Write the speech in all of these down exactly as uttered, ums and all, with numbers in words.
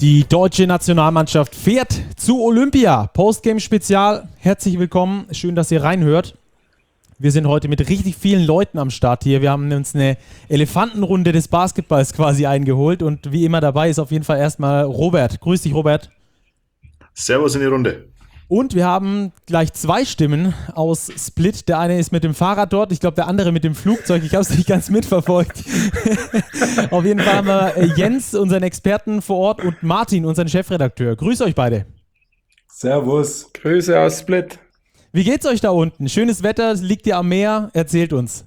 Die deutsche Nationalmannschaft fährt zu Olympia. Postgame-Spezial. Herzlich willkommen. Schön, dass ihr reinhört. Wir sind heute mit richtig vielen Leuten am Start hier. Wir haben uns eine Elefantenrunde des Basketballs quasi eingeholt. Und wie immer dabei ist auf jeden Fall erstmal Robert. Grüß dich, Robert. Servus in die Runde. Und wir haben gleich zwei Stimmen aus Split. Der eine ist mit dem Fahrrad dort, ich glaube der andere mit dem Flugzeug. Ich habe es nicht ganz mitverfolgt. Auf jeden Fall haben wir Jens, unseren Experten vor Ort, und Martin, unseren Chefredakteur. Grüß euch beide. Servus. Grüße aus Split. Wie geht's euch da unten? Schönes Wetter, liegt ihr am Meer? Erzählt uns.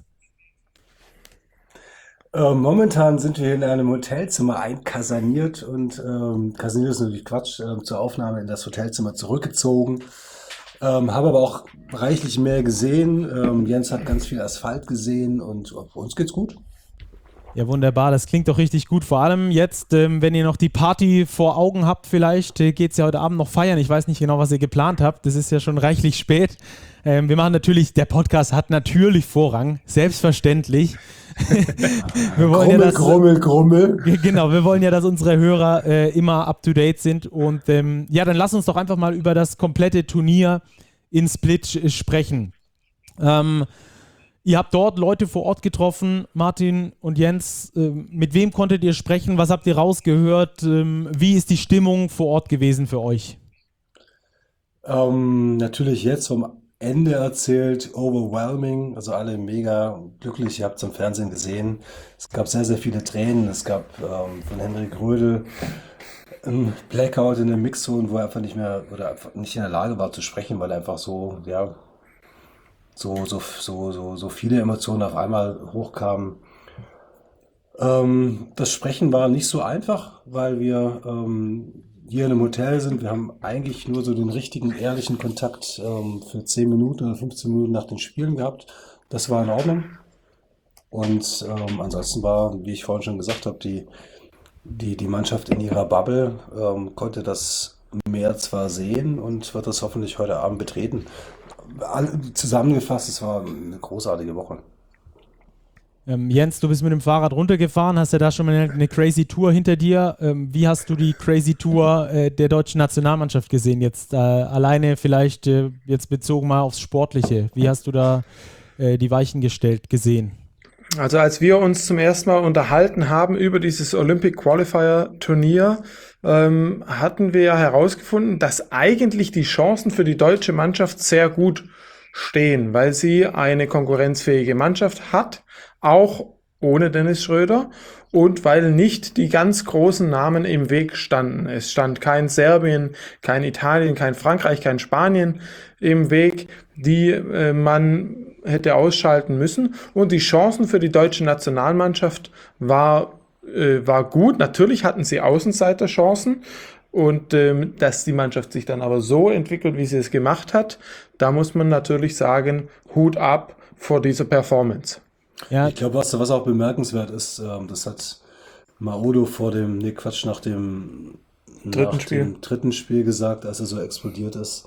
Äh, momentan sind wir in einem Hotelzimmer einkasaniert und ähm, kasaniert ist natürlich Quatsch, äh, zur Aufnahme in das Hotelzimmer zurückgezogen. Ähm, habe aber auch reichlich mehr gesehen. Ähm, Jens hat ganz viel Asphalt gesehen und äh, uns geht's gut. Ja, wunderbar, das klingt doch richtig gut. Vor allem jetzt, ähm, wenn ihr noch die Party vor Augen habt, vielleicht äh, geht es ja heute Abend noch feiern. Ich weiß nicht genau, was ihr geplant habt. Das ist ja schon reichlich spät. Ähm, wir machen natürlich, der Podcast hat natürlich Vorrang, selbstverständlich. wir wollen Grummel, ja, dass, Grummel, Grummel. Genau, wir wollen ja, dass unsere Hörer äh, immer up-to-date sind. Und ähm, ja, dann lass uns doch einfach mal über das komplette Turnier in Split äh, sprechen. Ähm, Ihr habt dort Leute vor Ort getroffen, Martin und Jens. Ähm, mit wem konntet ihr sprechen? Was habt ihr rausgehört? Ähm, wie ist die Stimmung vor Ort gewesen für euch? Ähm, natürlich jetzt vom Ende erzählt, overwhelming, also alle mega glücklich. Ihr habt es im Fernsehen gesehen. Es gab sehr, sehr viele Tränen. Es gab ähm, von Henrik Rödel ein Blackout in der Mixzone, wo er einfach nicht mehr oder einfach nicht in der Lage war zu sprechen, weil er einfach so, ja, so, so, so, so, so viele Emotionen auf einmal hochkamen. Ähm, das Sprechen war nicht so einfach, weil wir ähm, hier in einem Hotel sind. Wir haben eigentlich nur so den richtigen, ehrlichen Kontakt ähm, für zehn Minuten oder fünfzehn Minuten nach den Spielen gehabt. Das war in Ordnung. Und ähm, ansonsten war, wie ich vorhin schon gesagt habe, die, die, die Mannschaft in ihrer Bubble ähm, konnte das Meer zwar sehen und wird das hoffentlich heute Abend betreten. Zusammengefasst, es war eine großartige Woche. Ähm, Jens, du bist mit dem Fahrrad runtergefahren, hast ja da schon mal eine, eine crazy Tour hinter dir. Ähm, wie hast du die crazy Tour äh, der deutschen Nationalmannschaft gesehen? Jetzt äh, alleine vielleicht äh, jetzt bezogen mal aufs Sportliche. Wie hast du da äh, die Weichen gestellt gesehen? Also als wir uns zum ersten Mal unterhalten haben über dieses Olympic Qualifier Turnier, ähm, hatten wir ja herausgefunden, dass eigentlich die Chancen für die deutsche Mannschaft sehr gut stehen, weil sie eine konkurrenzfähige Mannschaft hat, auch ohne Dennis Schröder, und weil nicht die ganz großen Namen im Weg standen. Es stand kein Serbien, kein Italien, kein Frankreich, kein Spanien im Weg, die äh, man hätte ausschalten müssen. Und die Chancen für die deutsche Nationalmannschaft war, äh, war gut. Natürlich hatten sie Außenseiterchancen. Und ähm, dass die Mannschaft sich dann aber so entwickelt, wie sie es gemacht hat, da muss man natürlich sagen, Hut ab vor dieser Performance. Ja. Ich glaube, was, was auch bemerkenswert ist, ähm, das hat Maodo vor dem, nee Quatsch, nach dem dritten, nach Spiel. dem dritten Spiel gesagt, als er so explodiert ist,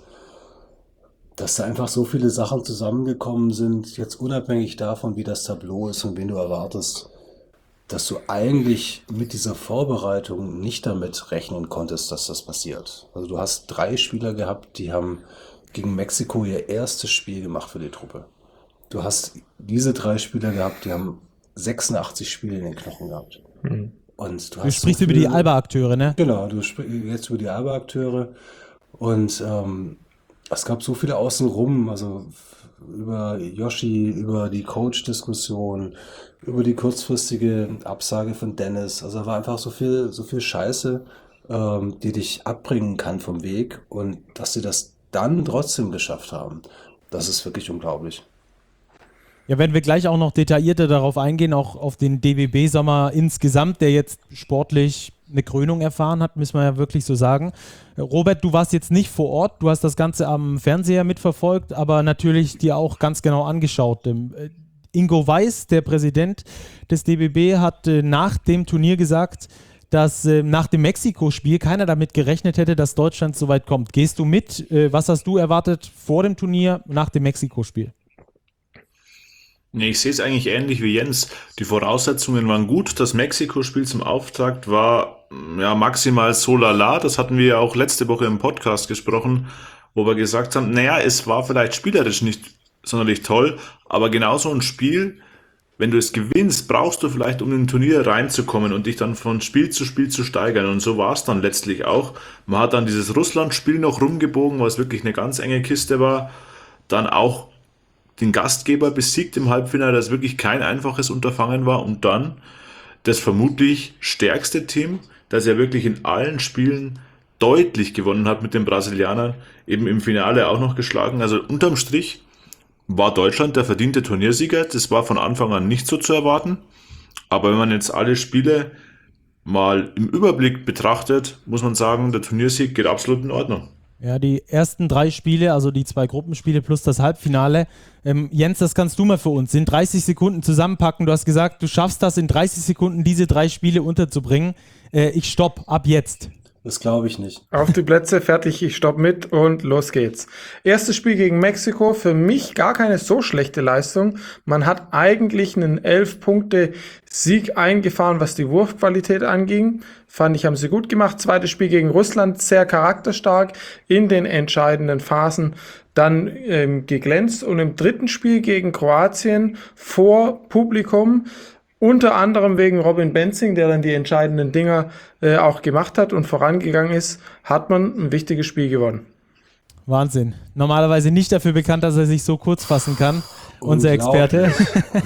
dass da einfach so viele Sachen zusammengekommen sind, jetzt unabhängig davon, wie das Tableau ist und wen du erwartest, dass du eigentlich mit dieser Vorbereitung nicht damit rechnen konntest, dass das passiert. Also du hast drei Spieler gehabt, die haben gegen Mexiko ihr erstes Spiel gemacht für die Truppe. Du hast diese drei Spieler gehabt, die haben sechsundachtzig Spiele in den Knochen gehabt. Mhm. Und du, du hast sprichst so über die Alba-Akteure, ne? Genau, du sprichst jetzt über die Alba-Akteure. Und ähm, es gab so viele außenrum, also über Yoshi, über die Coach-Diskussion, über die kurzfristige Absage von Dennis. Also da war einfach so viel, so viel Scheiße, ähm, die dich abbringen kann vom Weg. Und dass sie das dann trotzdem geschafft haben, das ist wirklich unglaublich. Ja, wenn wir gleich auch noch detaillierter darauf eingehen, auch auf den D W B-Sommer insgesamt, der jetzt sportlich eine Krönung erfahren hat, müssen wir ja wirklich so sagen. Robert, du warst jetzt nicht vor Ort, du hast das Ganze am Fernseher mitverfolgt, aber natürlich dir auch ganz genau angeschaut. Ingo Weiß, der Präsident des D B B, hat nach dem Turnier gesagt, dass nach dem Mexiko-Spiel keiner damit gerechnet hätte, dass Deutschland so weit kommt. Gehst du mit? Was hast du erwartet vor dem Turnier, nach dem Mexiko-Spiel? Nee, ich sehe es eigentlich ähnlich wie Jens. Die Voraussetzungen waren gut. Das Mexiko-Spiel zum Auftakt war ja maximal so lala. Das hatten wir ja auch letzte Woche im Podcast gesprochen, wo wir gesagt haben, naja, es war vielleicht spielerisch nicht sonderlich toll, aber genau so ein Spiel, wenn du es gewinnst, brauchst du vielleicht, um in ein Turnier reinzukommen und dich dann von Spiel zu Spiel zu steigern. Und so war es dann letztlich auch. Man hat dann dieses Russland-Spiel noch rumgebogen, was wirklich eine ganz enge Kiste war. Dann auch den Gastgeber besiegt im Halbfinale, das wirklich kein einfaches Unterfangen war. Und dann das vermutlich stärkste Team, das ja wirklich in allen Spielen deutlich gewonnen hat mit den Brasilianern, eben im Finale auch noch geschlagen. Also unterm Strich war Deutschland der verdiente Turniersieger. Das war von Anfang an nicht so zu erwarten. Aber wenn man jetzt alle Spiele mal im Überblick betrachtet, muss man sagen, der Turniersieg geht absolut in Ordnung. Ja, die ersten drei Spiele, also die zwei Gruppenspiele plus das Halbfinale. Ähm, Jens, das kannst du mal für uns in dreißig Sekunden zusammenpacken. Du hast gesagt, du schaffst das in dreißig Sekunden, diese drei Spiele unterzubringen. Äh, ich stopp ab jetzt. Das glaube ich nicht. Auf die Plätze, fertig, ich stopp mit und los geht's. Erstes Spiel gegen Mexiko, für mich gar keine so schlechte Leistung. Man hat eigentlich einen elf-Punkte-Sieg eingefahren, was die Wurfqualität anging. Fand ich, haben sie gut gemacht. Zweites Spiel gegen Russland, sehr charakterstark in den entscheidenden Phasen. Dann ähm, geglänzt und im dritten Spiel gegen Kroatien vor Publikum, unter anderem wegen Robin Benzing, der dann die entscheidenden Dinger äh, auch gemacht hat und vorangegangen ist, hat man ein wichtiges Spiel gewonnen. Wahnsinn. Normalerweise nicht dafür bekannt, dass er sich so kurz fassen kann, unser Experte.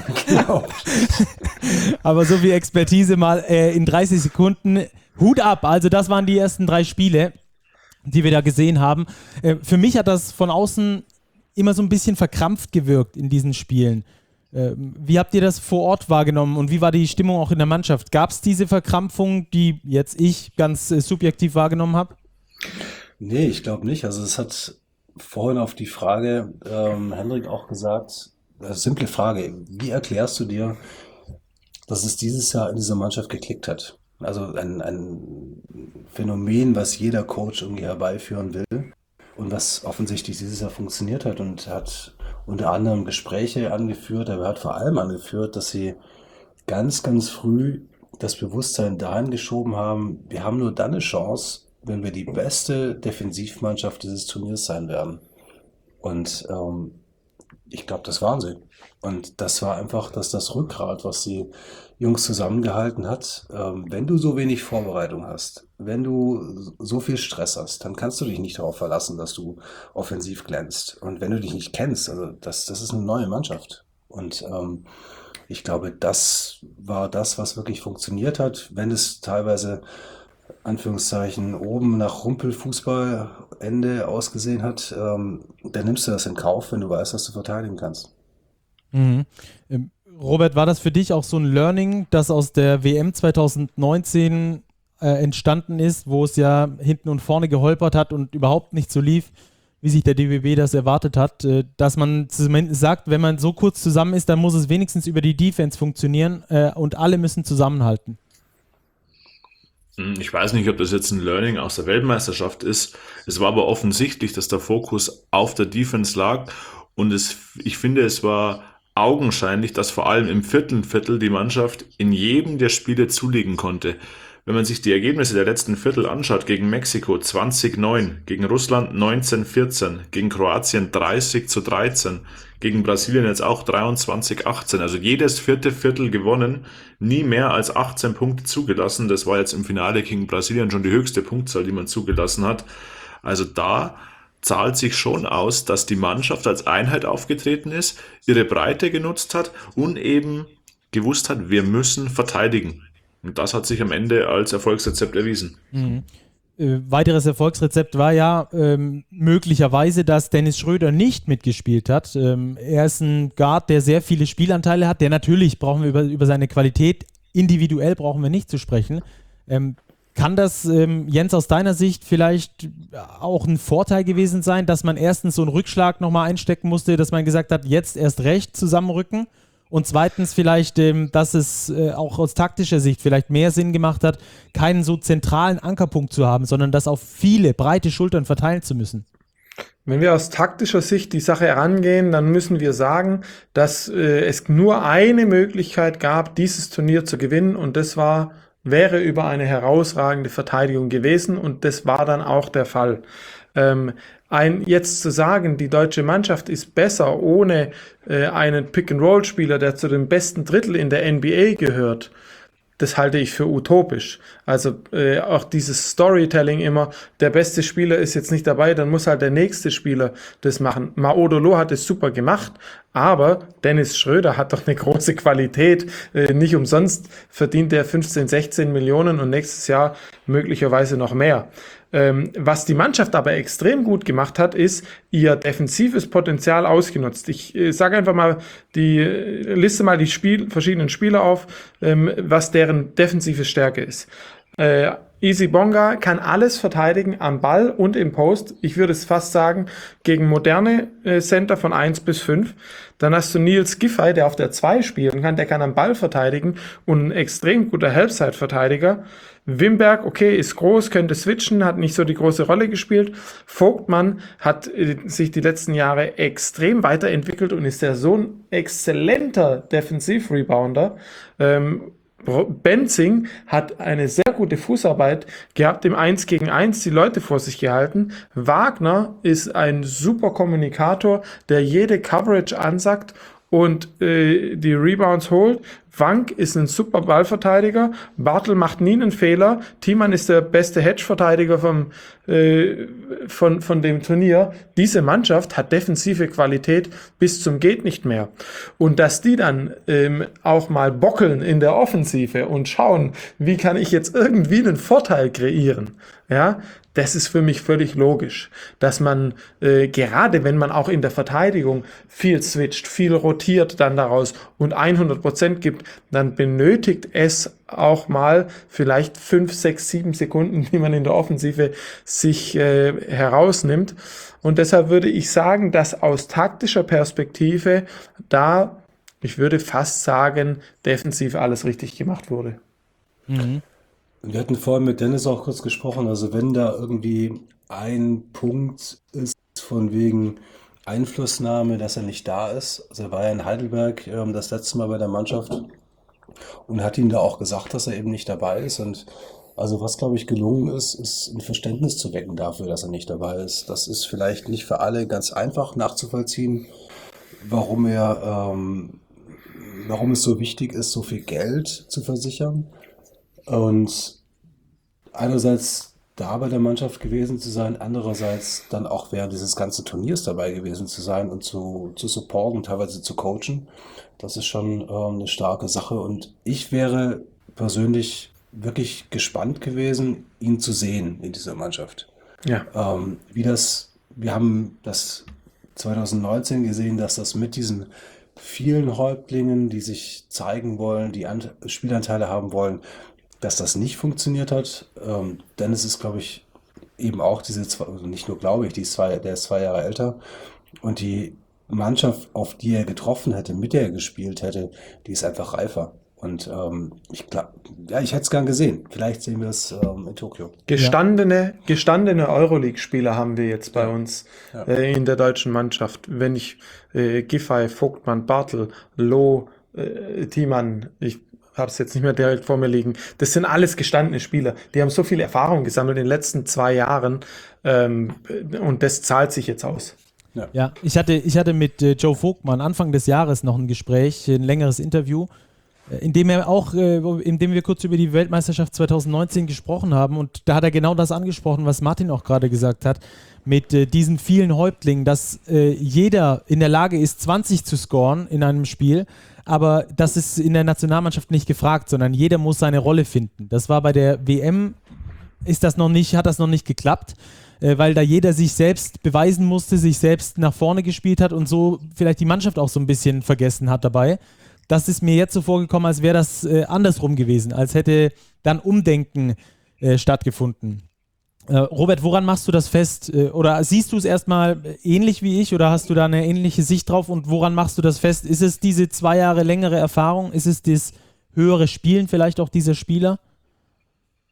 Aber so viel Expertise mal äh, in dreißig Sekunden. Hut ab, also das waren die ersten drei Spiele, die wir da gesehen haben. Äh, für mich hat das von außen immer so ein bisschen verkrampft gewirkt in diesen Spielen. Wie habt ihr das vor Ort wahrgenommen und wie war die Stimmung auch in der Mannschaft? Gab es diese Verkrampfung, die jetzt ich ganz äh, subjektiv wahrgenommen habe? Nee, ich glaube nicht. Also es hat vorhin auf die Frage ähm, Hendrik auch gesagt, äh, simple Frage, wie erklärst du dir, dass es dieses Jahr in dieser Mannschaft geklickt hat? Also ein, ein Phänomen, was jeder Coach irgendwie herbeiführen will und was offensichtlich dieses Jahr funktioniert hat und hat unter anderem Gespräche angeführt, aber er hat vor allem angeführt, dass sie ganz, ganz früh das Bewusstsein dahin geschoben haben, wir haben nur dann eine Chance, wenn wir die beste Defensivmannschaft dieses Turniers sein werden. Und ähm, ich glaube, das waren sie. Und das war einfach das, das Rückgrat, was die Jungs zusammengehalten hat. Ähm, wenn du so wenig Vorbereitung hast, wenn du so viel Stress hast, dann kannst du dich nicht darauf verlassen, dass du offensiv glänzt. Und wenn du dich nicht kennst, also das, das ist eine neue Mannschaft. Und ähm, ich glaube, das war das, was wirklich funktioniert hat, wenn es teilweise Anführungszeichen oben nach Rumpelfußballende ausgesehen hat, ähm, dann nimmst du das in Kauf, wenn du weißt, dass du verteidigen kannst. Mhm. Ähm, Robert, war das für dich auch so ein Learning, das aus der W M zwanzig neunzehn äh, entstanden ist, wo es ja hinten und vorne geholpert hat und überhaupt nicht so lief, wie sich der D B B das erwartet hat, äh, dass man zumindest sagt, wenn man so kurz zusammen ist, dann muss es wenigstens über die Defense funktionieren äh, und alle müssen zusammenhalten? Ich weiß nicht, ob das jetzt ein Learning aus der Weltmeisterschaft ist. Es war aber offensichtlich, dass der Fokus auf der Defense lag und es, ich finde, es war augenscheinlich, dass vor allem im vierten Viertel die Mannschaft in jedem der Spiele zulegen konnte. Wenn man sich die Ergebnisse der letzten Viertel anschaut, gegen Mexiko zwanzig neun, gegen Russland neunzehn vierzehn, gegen Kroatien dreißig zu dreizehn, gegen Brasilien jetzt auch dreiundzwanzig achtzehn, also jedes vierte Viertel gewonnen, nie mehr als achtzehn Punkte zugelassen. Das war jetzt im Finale gegen Brasilien schon die höchste Punktzahl, die man zugelassen hat. Also da zahlt sich schon aus, dass die Mannschaft als Einheit aufgetreten ist, ihre Breite genutzt hat und eben gewusst hat, wir müssen verteidigen. Und das hat sich am Ende als Erfolgsrezept erwiesen. Mhm. Äh, weiteres Erfolgsrezept war ja ähm, möglicherweise, dass Dennis Schröder nicht mitgespielt hat. Ähm, er ist ein Guard, der sehr viele Spielanteile hat, der natürlich, brauchen wir über, über seine Qualität, individuell brauchen wir nicht zu sprechen. Ähm, Kann das, ähm, Jens, aus deiner Sicht vielleicht auch ein Vorteil gewesen sein, dass man erstens so einen Rückschlag nochmal einstecken musste, dass man gesagt hat, jetzt erst recht zusammenrücken und zweitens vielleicht, ähm, dass es äh, auch aus taktischer Sicht vielleicht mehr Sinn gemacht hat, keinen so zentralen Ankerpunkt zu haben, sondern das auf viele breite Schultern verteilen zu müssen? Wenn wir aus taktischer Sicht die Sache herangehen, dann müssen wir sagen, dass äh, es nur eine Möglichkeit gab, dieses Turnier zu gewinnen, und das war, wäre über eine herausragende Verteidigung gewesen, und das war dann auch der Fall. Ähm, ein, jetzt zu sagen, die deutsche Mannschaft ist besser ohne äh, einen Pick-and-Roll-Spieler, der zu dem besten Drittel in der N B A gehört, das halte ich für utopisch. Also äh, auch dieses Storytelling immer, der beste Spieler ist jetzt nicht dabei, dann muss halt der nächste Spieler das machen. Maodolo hat es super gemacht, aber Dennis Schröder hat doch eine große Qualität. Äh, nicht umsonst verdient er fünfzehn, sechzehn Millionen und nächstes Jahr möglicherweise noch mehr. Ähm, was die Mannschaft aber extrem gut gemacht hat, ist ihr defensives Potenzial ausgenutzt. Ich äh, sage einfach mal, die äh, liste mal die Spiel, verschiedenen Spieler auf, ähm, was deren defensive Stärke ist. Äh, Easy Bonga kann alles verteidigen am Ball und im Post. Ich würde es fast sagen, gegen moderne äh, Center von eins bis fünf. Dann hast du Niels Giffey, der auf der zwei spielen kann, der kann am Ball verteidigen und ein extrem guter Helpside-Verteidiger. Wimberg, okay, ist groß, könnte switchen, hat nicht so die große Rolle gespielt. Vogtmann hat äh, sich die letzten Jahre extrem weiterentwickelt und ist ja so ein exzellenter Defensiv-Rebounder. Ähm, Benzing hat eine sehr gute Fußarbeit gehabt, im eins gegen eins die Leute vor sich gehalten. Wagner ist ein super Kommunikator, der jede Coverage ansagt und äh, die Rebounds holt. Wank ist ein super Ballverteidiger. Bartel macht nie einen Fehler. Thiemann ist der beste Hedge-Verteidiger vom, äh, von, von dem Turnier. Diese Mannschaft hat defensive Qualität bis zum geht nicht mehr. Und dass die dann ähm, auch mal bockeln in der Offensive und schauen, wie kann ich jetzt irgendwie einen Vorteil kreieren, ja, das ist für mich völlig logisch, dass man äh, gerade wenn man auch in der Verteidigung viel switcht, viel rotiert dann daraus und hundert Prozent gibt, dann benötigt es auch mal vielleicht fünf, sechs, sieben Sekunden, die man in der Offensive sich äh, herausnimmt. Und deshalb würde ich sagen, dass aus taktischer Perspektive da, ich würde fast sagen, defensiv alles richtig gemacht wurde. Mhm. Wir hatten vorhin mit Dennis auch kurz gesprochen, also wenn da irgendwie ein Punkt ist von wegen Einflussnahme, dass er nicht da ist. Also er war ja in Heidelberg ähm, das letzte Mal bei der Mannschaft und hat ihm da auch gesagt, dass er eben nicht dabei ist. Und also was, glaube ich, gelungen ist, ist ein Verständnis zu wecken dafür, dass er nicht dabei ist. Das ist vielleicht nicht für alle ganz einfach nachzuvollziehen, warum er, ähm, warum es so wichtig ist, so viel Geld zu versichern. Und einerseits da bei der Mannschaft gewesen zu sein, andererseits dann auch während dieses ganzen Turniers dabei gewesen zu sein und zu, zu supporten, teilweise zu coachen. Das ist schon ähm, eine starke Sache. Und ich wäre persönlich wirklich gespannt gewesen, ihn zu sehen in dieser Mannschaft. Ja. Ähm, wie das, wir haben das zwanzig neunzehn gesehen, dass das mit diesen vielen Häuptlingen, die sich zeigen wollen, die Ant- Spielanteile haben wollen, dass das nicht funktioniert hat. Ähm, Dennis ist, glaube ich, eben auch diese zwei, also nicht nur glaube ich, die ist zwei, der ist zwei Jahre älter. Und die Mannschaft, auf die er getroffen hätte, mit der er gespielt hätte, die ist einfach reifer. Und ähm, ich glaube, ja, ich hätte es gern gesehen. Vielleicht sehen wir es ähm, in Tokio. Gestandene, gestandene Euroleague-Spieler haben wir jetzt bei uns Ja. äh, in der deutschen Mannschaft. Wenn ich äh, Giffey, Vogtmann, Bartel, Loh, äh, Thiemann, ich habe es jetzt nicht mehr direkt vor mir liegen. Das sind alles gestandene Spieler. Die haben so viel Erfahrung gesammelt in den letzten zwei Jahren ähm, und das zahlt sich jetzt aus. Ja. Ja, ich hatte, ich hatte mit äh, Joe Vogtmann Anfang des Jahres noch ein Gespräch, ein längeres Interview, äh, in dem er auch, äh, in dem wir kurz über die Weltmeisterschaft zwanzig neunzehn gesprochen haben, und da hat er genau das angesprochen, was Martin auch gerade gesagt hat, mit äh, diesen vielen Häuptlingen, dass äh, jeder in der Lage ist, zwanzig zu scoren in einem Spiel, aber das ist in der Nationalmannschaft nicht gefragt, sondern jeder muss seine Rolle finden. Das war bei der W M, ist das noch nicht, hat das noch nicht geklappt, äh, weil da jeder sich selbst beweisen musste, sich selbst nach vorne gespielt hat und so vielleicht die Mannschaft auch so ein bisschen vergessen hat dabei. Das ist mir jetzt so vorgekommen, als wäre das äh, andersrum gewesen, als hätte dann Umdenken äh, stattgefunden. Äh, Robert, woran machst du das fest? Äh, oder siehst du es erstmal ähnlich wie ich oder hast du da eine ähnliche Sicht drauf, und woran machst du das fest? Ist es diese zwei Jahre längere Erfahrung? Ist es das höhere Spielen vielleicht auch dieser Spieler?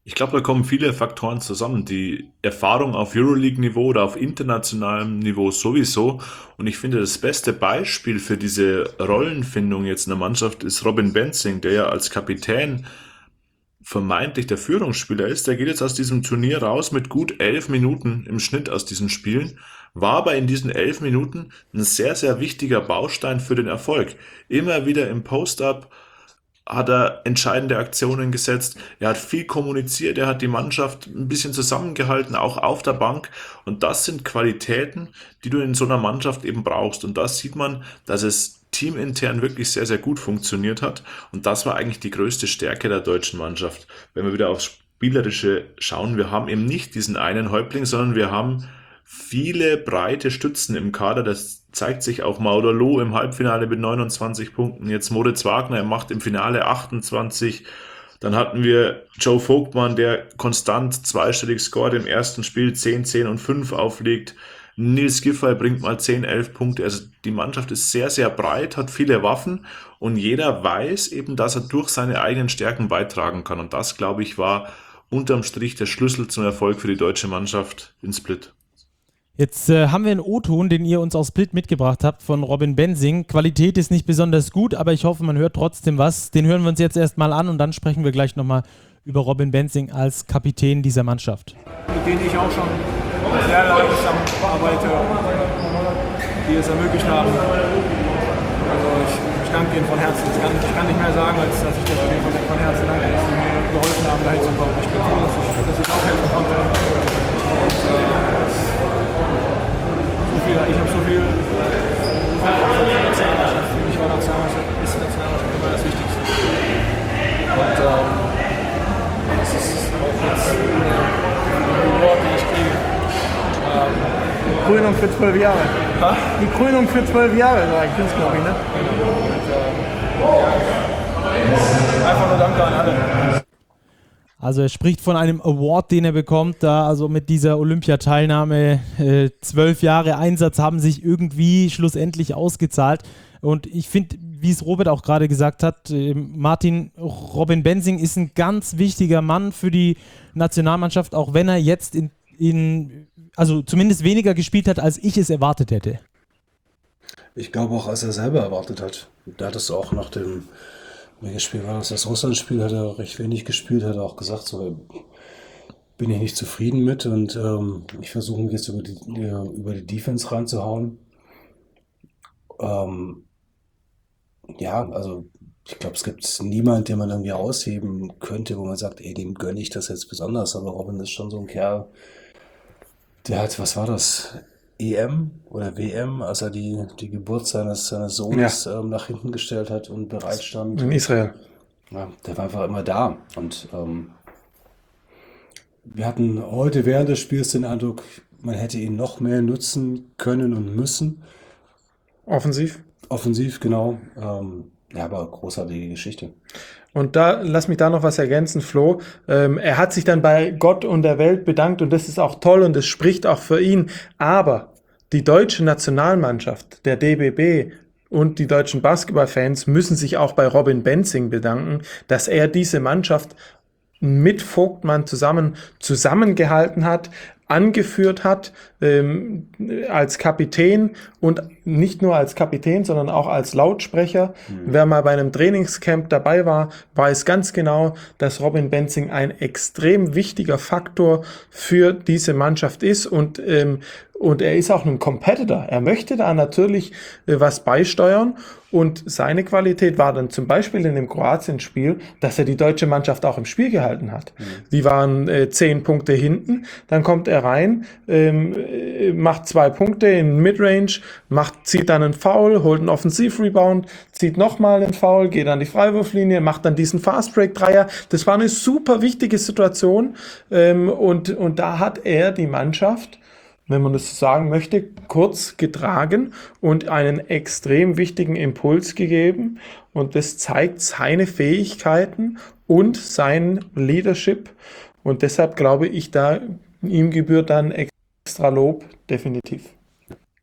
Ich glaube, da kommen viele Faktoren zusammen. Die Erfahrung auf Euroleague-Niveau oder auf internationalem Niveau sowieso. Und ich finde, das beste Beispiel für diese Rollenfindung jetzt in der Mannschaft ist Robin Benzing, der ja als Kapitän vermeintlich der Führungsspieler ist. Der geht jetzt aus diesem Turnier raus mit gut elf Minuten im Schnitt aus diesen Spielen, war aber in diesen elf Minuten ein sehr, sehr wichtiger Baustein für den Erfolg. Immer wieder im Post-Up hat er entscheidende Aktionen gesetzt, er hat viel kommuniziert, er hat die Mannschaft ein bisschen zusammengehalten, auch auf der Bank, und das sind Qualitäten, die du in so einer Mannschaft eben brauchst, und das sieht man, dass es teamintern wirklich sehr, sehr gut funktioniert hat, und das war eigentlich die größte Stärke der deutschen Mannschaft. Wenn wir wieder aufs Spielerische schauen, wir haben eben nicht diesen einen Häuptling, sondern wir haben viele breite Stützen im Kader. Das zeigt sich auch Maudolo im Halbfinale mit neunundzwanzig Punkten. Jetzt Moritz Wagner, er macht im Finale achtundzwanzig. Dann hatten wir Joe Vogtmann, der konstant zweistellig scored im ersten Spiel, zehn, zehn und fünf auflegt. Nils Giffey bringt mal zehn, elf Punkte. Also die Mannschaft ist sehr, sehr breit, hat viele Waffen, und jeder weiß eben, dass er durch seine eigenen Stärken beitragen kann. Und das, glaube ich, war unterm Strich der Schlüssel zum Erfolg für die deutsche Mannschaft in Split. Jetzt äh, haben wir einen O-Ton, den ihr uns aus Split mitgebracht habt von Robin Benzing. Qualität ist nicht besonders gut, aber ich hoffe, man hört trotzdem was. Den hören wir uns jetzt erstmal an, und dann sprechen wir gleich nochmal über Robin Benzing als Kapitän dieser Mannschaft. Mit denen ich auch schon sehr lange zusammenarbeite, die es ermöglicht haben. Also ich, ich danke ihnen von Herzen. Ich kann, ich kann nicht mehr sagen, als dass ich denen von, von Herzen danke, dass sie mir geholfen haben, dahin zu kommen. Ich bin froh, dass ich, dass ich auch helfen konnte. Und, äh, ich habe so viel Nationalmannschaft. Für mich war Nationalmannschaft, ist Nationalmannschaft immer das Wichtigste. Und ähm, das ist auch jetzt ein Reward, den ich kriege. Ähm, Krönung für zwölf Jahre. Ha? Die Krönung für zwölf Jahre, sag ich, das glaube ich, ne? Und, ähm, ja. Einfach nur Danke an alle. Also er spricht von einem Award, den er bekommt, da also mit dieser Olympiateilnahme äh, zwölf Jahre Einsatz haben sich irgendwie schlussendlich ausgezahlt. Und ich finde, wie es Robert auch gerade gesagt hat, äh, Martin, Robin Benzing ist ein ganz wichtiger Mann für die Nationalmannschaft, auch wenn er jetzt in, in also zumindest weniger gespielt hat, als ich es erwartet hätte. Ich glaube auch, als er selber erwartet hat. Da hat es auch nach dem, welches Spiel war das? Das Russland-Spiel hat er recht wenig gespielt, hat er auch gesagt, so bin ich nicht zufrieden mit, und ähm, ich versuche mich jetzt über die, ja, über die Defense reinzuhauen. Ähm, ja, also ich glaube, es gibt niemanden, den man irgendwie ausheben könnte, wo man sagt, ey, dem gönne ich das jetzt besonders, aber Robin ist schon so ein Kerl, der hat, was war das? E M oder W M, als er die, die Geburt seines, seines Sohnes ähm, nach hinten gestellt hat und bereit stand. In Israel. Ja, der war einfach immer da. Und ähm, wir hatten heute während des Spiels den Eindruck, man hätte ihn noch mehr nutzen können und müssen. Offensiv. Offensiv, genau. Ähm, ja, aber großartige Geschichte. Und da, lass mich da noch was ergänzen, Flo. Ähm, er hat sich dann bei Gott und der Welt bedankt, und das ist auch toll und das spricht auch für ihn. Aber die deutsche Nationalmannschaft, der D B B und die deutschen Basketballfans müssen sich auch bei Robin Benzing bedanken, dass er diese Mannschaft mit Vogtmann zusammen zusammengehalten hat, angeführt hat, ähm, als Kapitän, und nicht nur als Kapitän, sondern auch als Lautsprecher. Mhm. Wer mal bei einem Trainingscamp dabei war, weiß ganz genau, dass Robin Benzing ein extrem wichtiger Faktor für diese Mannschaft ist, und ähm, und er ist auch ein Competitor. Er möchte da natürlich äh, was beisteuern, und seine Qualität war dann zum Beispiel in dem Kroatien-Spiel, dass er die deutsche Mannschaft auch im Spiel gehalten hat. Mhm. Die waren äh, zehn Punkte hinten, dann kommt er rein, ähm, äh, macht zwei Punkte in Midrange, macht, zieht dann einen Foul, holt einen Offensiv-Rebound, zieht nochmal einen Foul, geht an die Freiwurflinie, macht dann diesen Fast-Break-Dreier. Das war eine super wichtige Situation, ähm, und, und da hat er die Mannschaft, wenn man das so sagen möchte, kurz getragen und einen extrem wichtigen Impuls gegeben. Und das zeigt seine Fähigkeiten und sein Leadership. Und deshalb glaube ich, da ihm gebührt dann extra Lob, definitiv.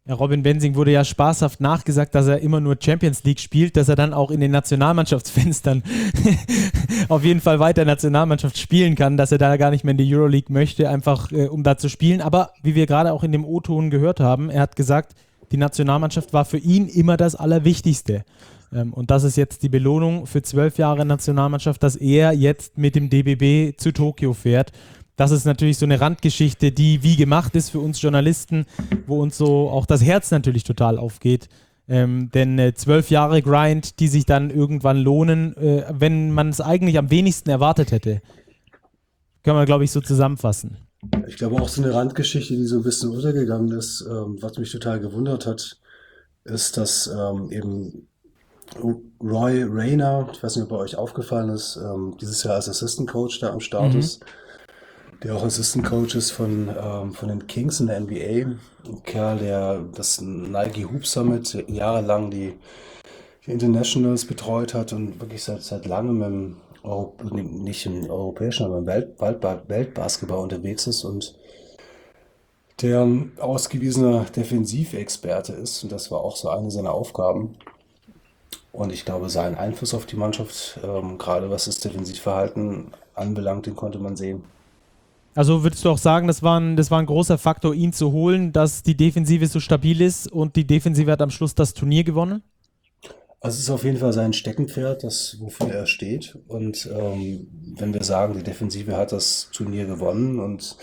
Ja, Robin Bensing wurde ja spaßhaft nachgesagt, dass er immer nur Champions League spielt, dass er dann auch in den Nationalmannschaftsfenstern auf jeden Fall weiter Nationalmannschaft spielen kann, dass er da gar nicht mehr in die Euroleague möchte, einfach äh, um da zu spielen. Aber wie wir gerade auch in dem O-Ton gehört haben, er hat gesagt, die Nationalmannschaft war für ihn immer das Allerwichtigste. Ähm, und das ist jetzt die Belohnung für zwölf Jahre Nationalmannschaft, dass er jetzt mit dem D B B zu Tokio fährt. Das ist natürlich so eine Randgeschichte, die wie gemacht ist für uns Journalisten, wo uns so auch das Herz natürlich total aufgeht. Ähm, denn äh, zwölf Jahre Grind, die sich dann irgendwann lohnen, äh, wenn man es eigentlich am wenigsten erwartet hätte. Kann man, glaube ich, so zusammenfassen. Ich glaube auch so eine Randgeschichte, die so ein bisschen untergegangen ist, ähm, was mich total gewundert hat, ist, dass ähm, eben Roy Rayner, ich weiß nicht, ob bei euch aufgefallen ist, ähm, dieses Jahr als Assistant Coach da am Start Mhm. ist, der auch Assistant Coach ist von, ähm, von den Kings in der N B A. Ein Kerl, der das Nike Hoop Summit jahrelang die, die Internationals betreut hat und wirklich seit, seit langem im Euro, nicht im europäischen, aber im Welt, Welt, Weltbasketball unterwegs ist und der ein ausgewiesener Defensivexperte ist. Und das war auch so eine seiner Aufgaben. Und ich glaube, sein Einfluss auf die Mannschaft, ähm, gerade was das Defensivverhalten anbelangt, den konnte man sehen. Also würdest du auch sagen, das war, ein, das war ein großer Faktor, ihn zu holen, dass die Defensive so stabil ist und die Defensive hat am Schluss das Turnier gewonnen? Also es ist auf jeden Fall sein Steckenpferd, das, wofür er steht. Und ähm, wenn wir sagen, die Defensive hat das Turnier gewonnen und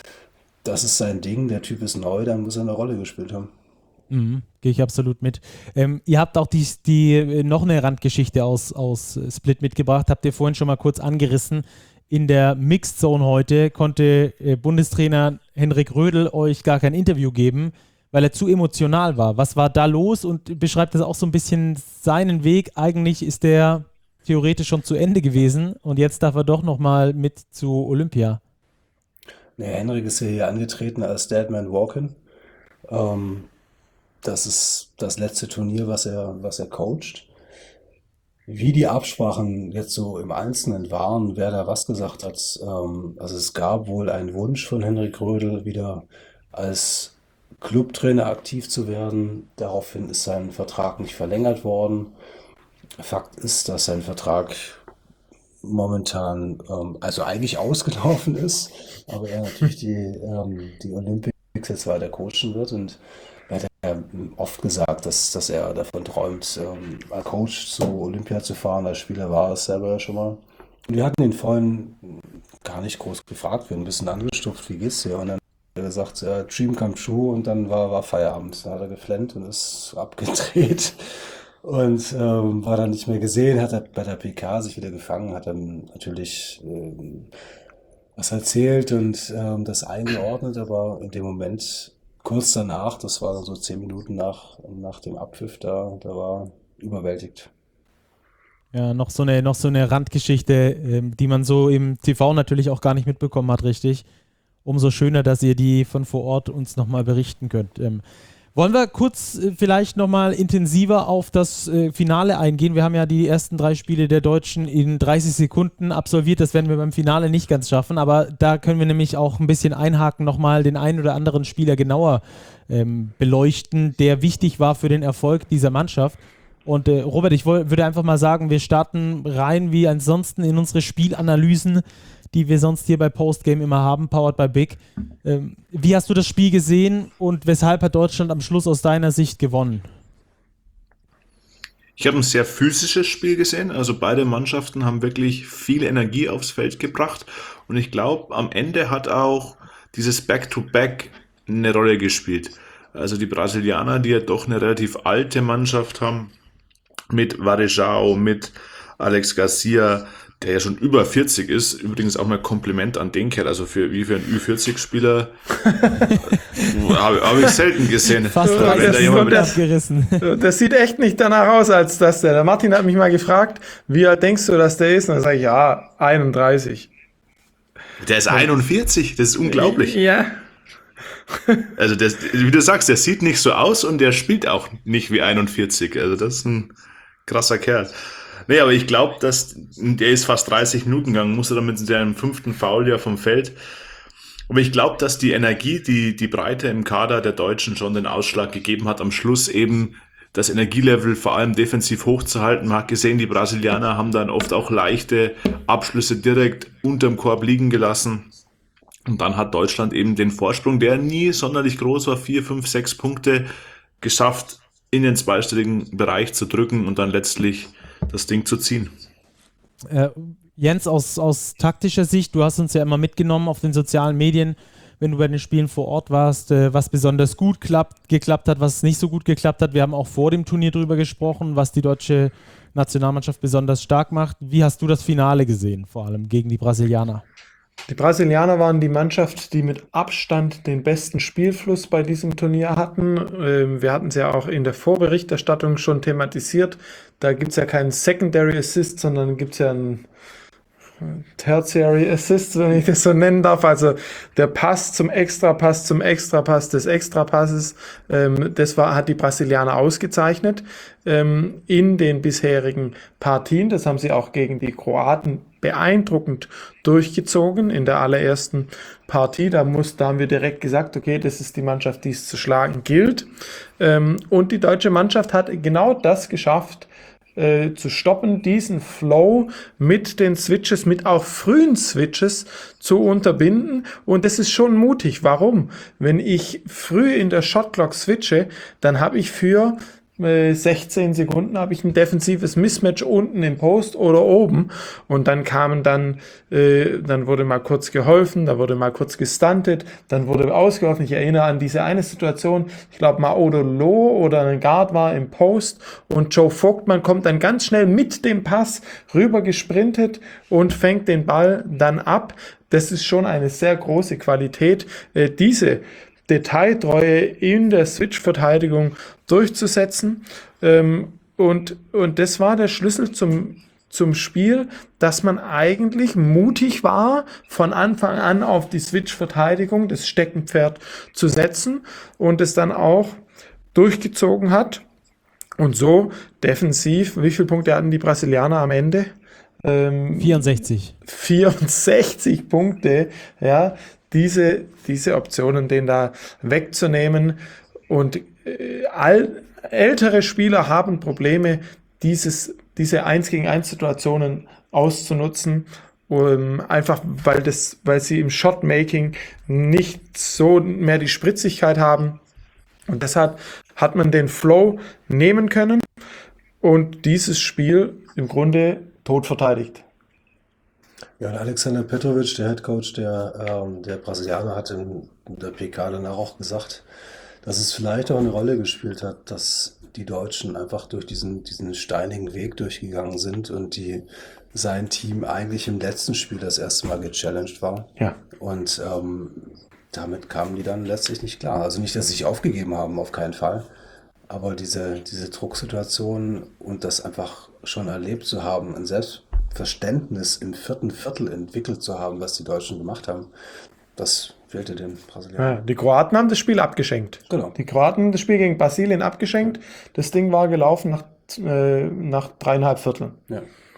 das ist sein Ding, der Typ ist neu, dann muss er eine Rolle gespielt haben. Mhm, gehe ich absolut mit. Ähm, ihr habt auch die, die äh, noch eine Randgeschichte aus, aus äh, Split mitgebracht, habt ihr vorhin schon mal kurz angerissen. In der Mixed Zone heute konnte äh, Bundestrainer Henrik Rödl euch gar kein Interview geben, weil er zu emotional war. Was war da los? Und beschreibt das auch so ein bisschen seinen Weg. Eigentlich ist der theoretisch schon zu Ende gewesen und jetzt darf er doch nochmal mit zu Olympia. Nee, Henrik ist ja hier angetreten als Deadman Walken. Ähm, das ist das letzte Turnier, was er, was er coacht. Wie die Absprachen jetzt so im Einzelnen waren, wer da was gesagt hat, ähm, also es gab wohl einen Wunsch von Henrik Rödl, wieder als Clubtrainer aktiv zu werden. Daraufhin ist sein Vertrag nicht verlängert worden. Fakt ist, dass sein Vertrag momentan, ähm, also eigentlich ausgelaufen ist, aber er natürlich die, ähm, die Olympics jetzt weiter coachen wird und er hat ja oft gesagt, dass, dass er davon träumt, ähm, als Coach zu Olympia zu fahren. Als Spieler war er es selber ja schon mal. Und wir hatten ihn vorhin gar nicht groß gefragt, wir haben ein bisschen angestupft, wie geht's dir? Und dann hat er gesagt, äh, Dream come true und dann war, war Feierabend. Dann hat er geflennt und ist abgedreht und ähm, war dann nicht mehr gesehen, hat er bei der P K sich wieder gefangen, hat dann natürlich ähm, was erzählt und ähm, das eingeordnet, aber in dem Moment kurz danach, das war dann so zehn Minuten nach, nach dem Abpfiff, da, da war überwältigt. Ja, noch so eine, noch so eine Randgeschichte, ähm, die man so im T V natürlich auch gar nicht mitbekommen hat, richtig. Umso schöner, dass ihr die von vor Ort uns nochmal berichten könnt. Ähm, wollen wir kurz äh, vielleicht nochmal intensiver auf das äh, Finale eingehen? Wir haben ja die ersten drei Spiele der Deutschen in dreißig Sekunden absolviert. Das werden wir beim Finale nicht ganz schaffen, aber da können wir nämlich auch ein bisschen einhaken, nochmal den einen oder anderen Spieler genauer ähm, beleuchten, der wichtig war für den Erfolg dieser Mannschaft. Und äh, Robert, ich woll, würde einfach mal sagen, wir starten rein wie ansonsten in unsere Spielanalysen, die wir sonst hier bei Postgame immer haben, powered by Big. Ähm, wie hast du das Spiel gesehen und weshalb hat Deutschland am Schluss aus deiner Sicht gewonnen? Ich habe ein sehr physisches Spiel gesehen, also beide Mannschaften haben wirklich viel Energie aufs Feld gebracht und ich glaube, am Ende hat auch dieses Back-to-Back eine Rolle gespielt. Also die Brasilianer, die ja doch eine relativ alte Mannschaft haben, mit Varejão, mit Alex Garcia, der ja schon über vierzig ist, übrigens auch mal Kompliment an den Kerl, also für wie für einen Ü vierzig-Spieler habe hab ich selten gesehen. Fast Wenn da jemand mit- abgerissen. Das sieht echt nicht danach aus, als dass der. Der Martin hat mich mal gefragt, wie alt denkst du, dass der ist? Und dann sage ich, ja, einunddreißig. Der ist einundvierzig, das ist unglaublich. Ja. Also das, wie du sagst, der sieht nicht so aus und der spielt auch nicht wie einundvierzig. Also das ist ein krasser Kerl. Nee, aber ich glaube, dass der ist fast dreißig Minuten gegangen, musste dann mit seinem fünften Foul ja vom Feld. Aber ich glaube, dass die Energie, die, die Breite im Kader der Deutschen schon den Ausschlag gegeben hat, am Schluss eben das Energielevel vor allem defensiv hochzuhalten. Man hat gesehen, die Brasilianer haben dann oft auch leichte Abschlüsse direkt unterm Korb liegen gelassen. Und dann hat Deutschland eben den Vorsprung, der nie sonderlich groß war, vier, fünf, sechs Punkte, geschafft, in den zweistelligen Bereich zu drücken und dann letztlich das Ding zu ziehen. Äh, Jens, aus, aus taktischer Sicht, du hast uns ja immer mitgenommen auf den sozialen Medien, wenn du bei den Spielen vor Ort warst, äh, was besonders gut klappt, geklappt hat, was nicht so gut geklappt hat. Wir haben auch vor dem Turnier drüber gesprochen, was die deutsche Nationalmannschaft besonders stark macht. Wie hast du das Finale gesehen, vor allem gegen die Brasilianer? Die Brasilianer waren die Mannschaft, die mit Abstand den besten Spielfluss bei diesem Turnier hatten. Ähm, wir hatten es ja auch in der Vorberichterstattung schon thematisiert. Da gibt es ja keinen Secondary Assist, sondern gibt es ja einen Tertiary Assist, wenn ich das so nennen darf. Also der Pass zum Extrapass zum Extrapass des Extrapasses, ähm, das war, hat die Brasilianer ausgezeichnet ähm, in den bisherigen Partien. Das haben sie auch gegen die Kroaten beeindruckend durchgezogen in der allerersten Partie. Da, muss, da haben wir direkt gesagt, okay, das ist die Mannschaft, die es zu schlagen gilt. Ähm, und die deutsche Mannschaft hat genau das geschafft, Äh, zu stoppen, diesen Flow mit den Switches, mit auch frühen Switches zu unterbinden. Und das ist schon mutig. Warum? Wenn ich früh in der Shotclock switche, dann habe ich für äh, sechzehn Sekunden habe ich ein defensives Mismatch unten im Post oder oben. Und dann kamen dann, äh, dann wurde mal kurz geholfen, da wurde mal kurz gestuntet, dann wurde ausgeholfen. Ich erinnere an diese eine Situation, ich glaube Maodo Lo oder ein Guard war im Post und Joe Vogtmann kommt dann ganz schnell mit dem Pass rüber gesprintet und fängt den Ball dann ab. Das ist schon eine sehr große Qualität, äh, diese Detailtreue in der Switch-Verteidigung durchzusetzen. Ähm, und, und das war der Schlüssel zum, zum Spiel, dass man eigentlich mutig war, von Anfang an auf die Switch-Verteidigung, das Steckenpferd zu setzen und es dann auch durchgezogen hat. Und so defensiv, wie viele Punkte hatten die Brasilianer am Ende? Ähm, vierundsechzig. vierundsechzig Punkte, ja. Diese, diese Optionen, den da wegzunehmen. Und äh, all, ältere Spieler haben Probleme, dieses, diese eins gegen eins Situationen auszunutzen, um, einfach weil, das, weil sie im Shotmaking nicht so mehr die Spritzigkeit haben. Und deshalb hat man den Flow nehmen können und dieses Spiel im Grunde tot verteidigt. Ja, und Alexander Petrovic, der Headcoach der, ähm, der Brasilianer, hat in der P K danach auch gesagt, dass es vielleicht auch eine Rolle gespielt hat, dass die Deutschen einfach durch diesen, diesen steinigen Weg durchgegangen sind und die sein Team eigentlich im letzten Spiel das erste Mal gechallenged war. Ja. Und ähm, damit kamen die dann letztlich nicht klar. Also nicht, dass sie sich aufgegeben haben, auf keinen Fall. Aber diese, diese Drucksituation und das einfach schon erlebt zu haben, ein Selbstverständnis im vierten Viertel entwickelt zu haben, was die Deutschen gemacht haben, das fehlte den Brasilianern. Ja, die Kroaten haben das Spiel abgeschenkt. Genau. Die Kroaten haben das Spiel gegen Brasilien abgeschenkt. Das Ding war gelaufen nach, äh, nach dreieinhalb Vierteln. Ja.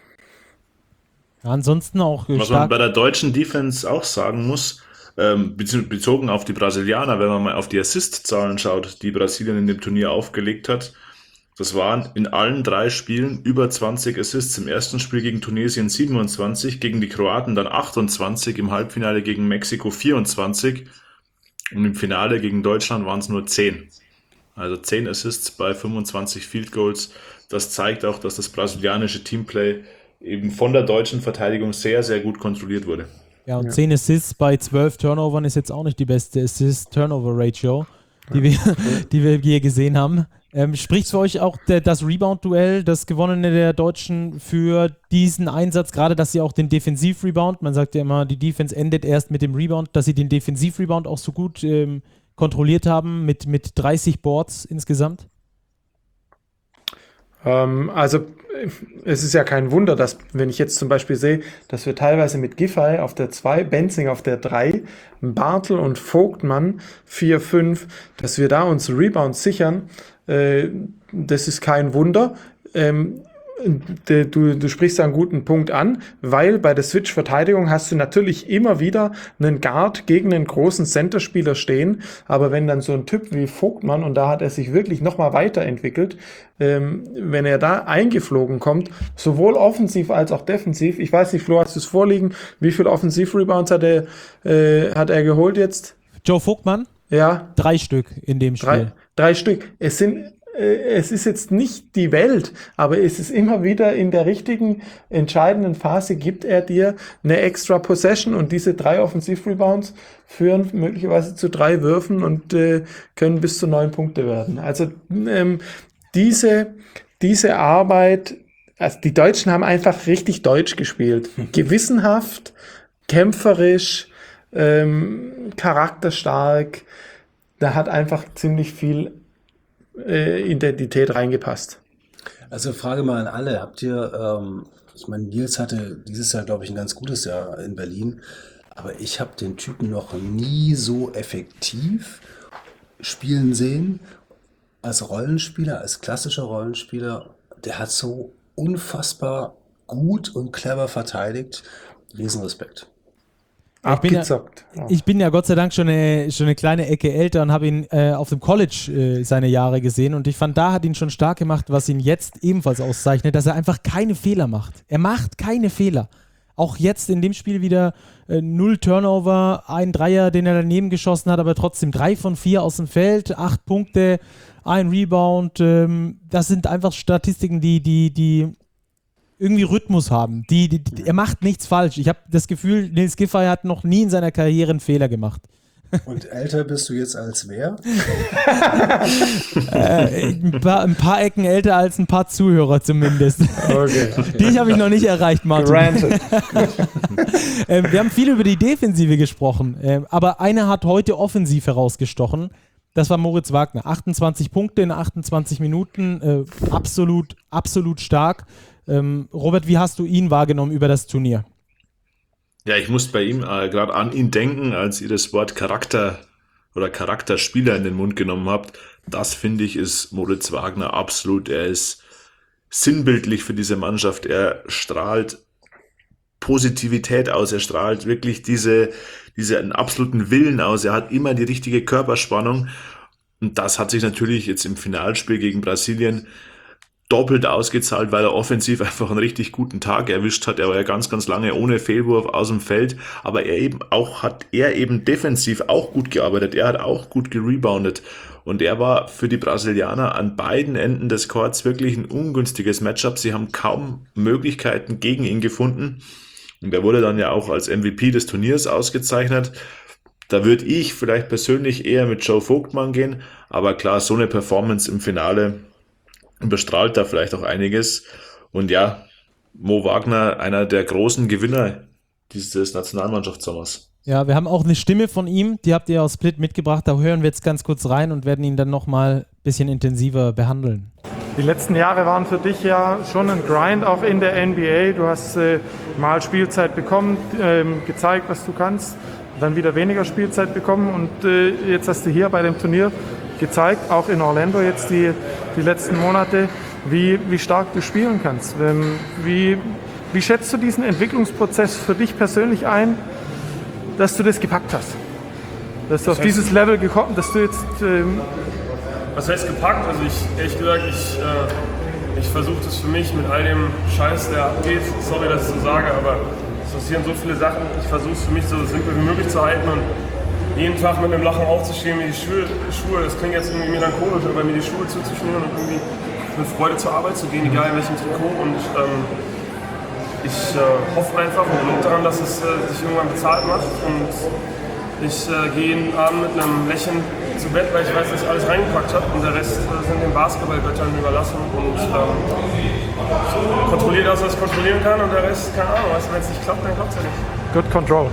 Ja, ansonsten auch Was man stark. bei der deutschen Defense auch sagen muss, ähm, bezieh- bezogen auf die Brasilianer, wenn man mal auf die Assist-Zahlen schaut, die Brasilien in dem Turnier aufgelegt hat, das waren in allen drei Spielen über zwanzig Assists. Im ersten Spiel gegen Tunesien siebenundzwanzig, gegen die Kroaten dann achtundzwanzig, im Halbfinale gegen Mexiko vierundzwanzig und im Finale gegen Deutschland waren es nur zehn. Also zehn Assists bei fünfundzwanzig Field Goals. Das zeigt auch, dass das brasilianische Teamplay eben von der deutschen Verteidigung sehr, sehr gut kontrolliert wurde. Ja, und zehn Assists bei zwölf Turnovern ist jetzt auch nicht die beste Assist-Turnover-Ratio, die, wir, die wir je gesehen haben. Ähm, spricht für euch auch der, das Rebound-Duell, das gewonnene der Deutschen für diesen Einsatz, gerade dass sie auch den Defensiv-Rebound, man sagt ja immer, die Defense endet erst mit dem Rebound, dass sie den Defensiv-Rebound auch so gut ähm, kontrolliert haben mit, mit dreißig Boards insgesamt? Ähm, also es ist ja kein Wunder, dass, wenn ich jetzt zum Beispiel sehe, dass wir teilweise mit Giffey auf der zwei, Benzing auf der drei, Bartel und Vogtmann vier, fünf, dass wir da uns Rebounds sichern, äh, das ist kein Wunder. Ähm, Du, du sprichst einen guten Punkt an, weil bei der Switch-Verteidigung hast du natürlich immer wieder einen Guard gegen einen großen Centerspieler stehen, aber wenn dann so ein Typ wie Vogtmann, und da hat er sich wirklich nochmal weiterentwickelt, ähm, wenn er da eingeflogen kommt, sowohl offensiv als auch defensiv, ich weiß nicht, Flo, hast du es vorliegen, wie viel Offensiv-Rebounds hat er, äh, hat er geholt jetzt? Joe Vogtmann? Ja. Drei Stück in dem Spiel. Drei, drei Stück. Es sind Es ist jetzt nicht die Welt, aber es ist immer wieder in der richtigen, entscheidenden Phase gibt er dir eine extra Possession und diese drei Offensiv-Rebounds führen möglicherweise zu drei Würfen und äh, können bis zu neun Punkte werden. Also ähm, diese, diese Arbeit, also die Deutschen haben einfach richtig deutsch gespielt. Gewissenhaft, kämpferisch, ähm, charakterstark. Da hat einfach ziemlich viel Identität reingepasst. Also Frage mal an alle, habt ihr, ähm, ich meine, Nils hatte dieses Jahr, glaube ich, ein ganz gutes Jahr in Berlin, aber ich habe den Typen noch nie so effektiv spielen sehen als Rollenspieler, als klassischer Rollenspieler. Der hat so unfassbar gut und clever verteidigt. Riesenrespekt. Ich bin, ja, Abgezockt. Ja. ich bin ja Gott sei Dank schon eine, schon eine kleine Ecke älter und habe ihn äh, auf dem College äh, seine Jahre gesehen und ich fand, da hat ihn schon stark gemacht, was ihn jetzt ebenfalls auszeichnet, dass er einfach keine Fehler macht. Er macht keine Fehler. Auch jetzt in dem Spiel wieder äh, null Turnover, ein Dreier, den er daneben geschossen hat, aber trotzdem drei von vier aus dem Feld, acht Punkte, ein Rebound. Ähm, das sind einfach Statistiken, die, die, die irgendwie Rhythmus haben. Die, die, die, er macht nichts falsch. Ich habe das Gefühl, Nils Giffey hat noch nie in seiner Karriere einen Fehler gemacht. Und älter bist du jetzt als wer? äh, ein, paar, ein paar Ecken älter als ein paar Zuhörer zumindest. Okay. Die habe ich noch nicht erreicht, Martin. Granted. ähm, wir haben viel über die Defensive gesprochen, ähm, aber einer hat heute offensiv herausgestochen. Das war Moritz Wagner. achtundzwanzig Punkte in achtundzwanzig Minuten. Äh, absolut, absolut stark. Ähm, Robert, wie hast du ihn wahrgenommen über das Turnier? Ja, ich muss bei ihm äh, gerade an ihn denken, als ihr das Wort Charakter oder Charakterspieler in den Mund genommen habt. Das, finde ich, ist Moritz Wagner absolut. Er ist sinnbildlich für diese Mannschaft. Er strahlt Positivität aus. Er strahlt wirklich diese, diesen absoluten Willen aus. Er hat immer die richtige Körperspannung. Und das hat sich natürlich jetzt im Finalspiel gegen Brasilien doppelt ausgezahlt, weil er offensiv einfach einen richtig guten Tag erwischt hat. Er war ja ganz, ganz lange ohne Fehlwurf aus dem Feld, aber er eben auch hat er eben defensiv auch gut gearbeitet. Er hat auch gut gereboundet und er war für die Brasilianer an beiden Enden des Courts wirklich ein ungünstiges Matchup. Sie haben kaum Möglichkeiten gegen ihn gefunden und er wurde dann ja auch als M V P des Turniers ausgezeichnet. Da würde ich vielleicht persönlich eher mit Joe Vogtmann gehen, aber klar, so eine Performance im Finale überstrahlt da vielleicht auch einiges. Und ja, Mo Wagner, einer der großen Gewinner dieses Nationalmannschaftssommers. Ja, wir haben auch eine Stimme von ihm, die habt ihr aus Split mitgebracht. Da hören wir jetzt ganz kurz rein und werden ihn dann nochmal ein bisschen intensiver behandeln. Die letzten Jahre waren für dich ja schon ein Grind, auch in der N B A. Du hast äh, mal Spielzeit bekommen, ähm, gezeigt, was du kannst, dann wieder weniger Spielzeit bekommen und äh, jetzt hast du hier bei dem Turnier gezeigt, auch in Orlando jetzt die, die letzten Monate, wie, wie stark du spielen kannst. Wie, wie schätzt du diesen Entwicklungsprozess für dich persönlich ein, dass du das gepackt hast? Dass du auf dieses Level gekommen, dass du jetzt... Ähm Was heißt gepackt? Also ich, ehrlich gesagt, ich, äh, ich versuche das für mich mit all dem Scheiß, der abgeht, sorry, dass ich so sage, aber es passieren so viele Sachen, ich versuche es für mich so simpel wie möglich zu halten und jeden Tag mit einem Lachen aufzustehen, mir die Schuhe, Schuhe, das klingt jetzt irgendwie melancholisch, aber mir die Schuhe zuzuschnüren und irgendwie mit Freude zur Arbeit zu gehen, egal in welchem Trikot. Und ähm, ich äh, hoffe einfach und glaube daran, dass es äh, sich irgendwann bezahlt macht. Und ich äh, gehe jeden Abend mit einem Lächeln zu Bett, weil ich weiß, dass ich alles reingepackt habe. Und der Rest äh, sind den Basketballgöttern überlassen. Und ähm, ich kontrolliere das, was ich kontrollieren kann. Und der Rest, keine Ahnung, wenn es nicht klappt, dann klappt es ja nicht. Good control.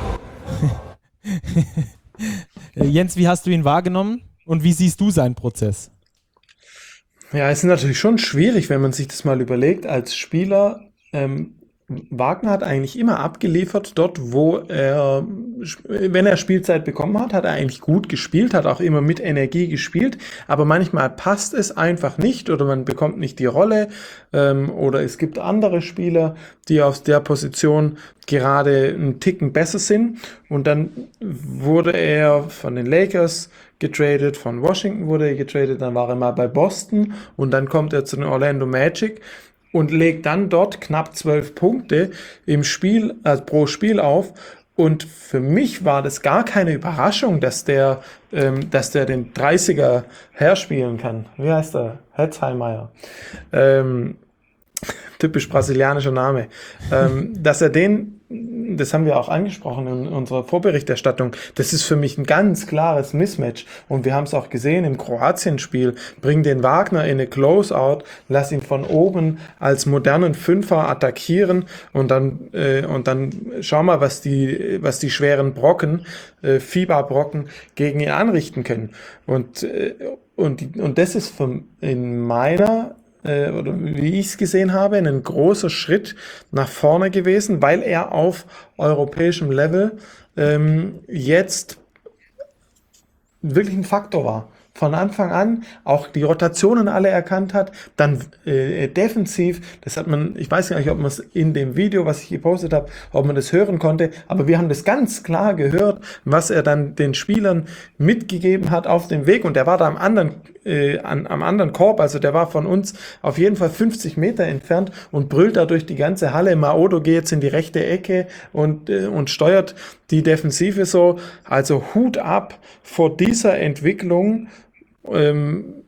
Jens, wie hast du ihn wahrgenommen und wie siehst du seinen Prozess? Ja, es ist natürlich schon schwierig, wenn man sich das mal überlegt, als Spieler ähm, Wagner hat eigentlich immer abgeliefert dort, wo er, wenn er Spielzeit bekommen hat, hat er eigentlich gut gespielt, hat auch immer mit Energie gespielt, aber manchmal passt es einfach nicht oder man bekommt nicht die Rolle ähm, oder es gibt andere Spieler, die aus der Position gerade einen Ticken besser sind und dann wurde er von den Lakers getradet, von Washington wurde er getradet, dann war er mal bei Boston und dann kommt er zu den Orlando Magic und legt dann dort knapp zwölf Punkte im Spiel, also pro Spiel auf. Und für mich war das gar keine Überraschung, dass der, ähm, dass der den dreißiger herspielen kann. Wie heißt er? Hetzheimer. Ähm, typisch brasilianischer Name. ähm, dass er den, das haben wir auch angesprochen in unserer Vorberichterstattung, das ist für mich ein ganz klares Mismatch. Und wir haben es auch gesehen im Kroatien-Spiel. Bring den Wagner in eine Closeout, lass ihn von oben als modernen Fünfer attackieren und dann, äh, und dann schau mal, was die, was die schweren Brocken, äh, Fieberbrocken gegen ihn anrichten können. Und, äh, und, und das ist von, in meiner oder wie ich es gesehen habe, ein großer Schritt nach vorne gewesen, weil er auf europäischem Level ähm, jetzt wirklich ein Faktor war. Von Anfang an auch die Rotationen alle erkannt hat, dann äh, defensiv, das hat man, ich weiß gar nicht, ob man es in dem Video, was ich gepostet habe, ob man das hören konnte, aber wir haben das ganz klar gehört, was er dann den Spielern mitgegeben hat auf dem Weg und der war da am anderen, äh, an, am anderen Korb, also der war von uns auf jeden Fall fünfzig Meter entfernt und brüllt da durch die ganze Halle, Maodo geht jetzt in die rechte Ecke und, äh, und steuert die Defensive so, also Hut ab vor dieser Entwicklung ähm,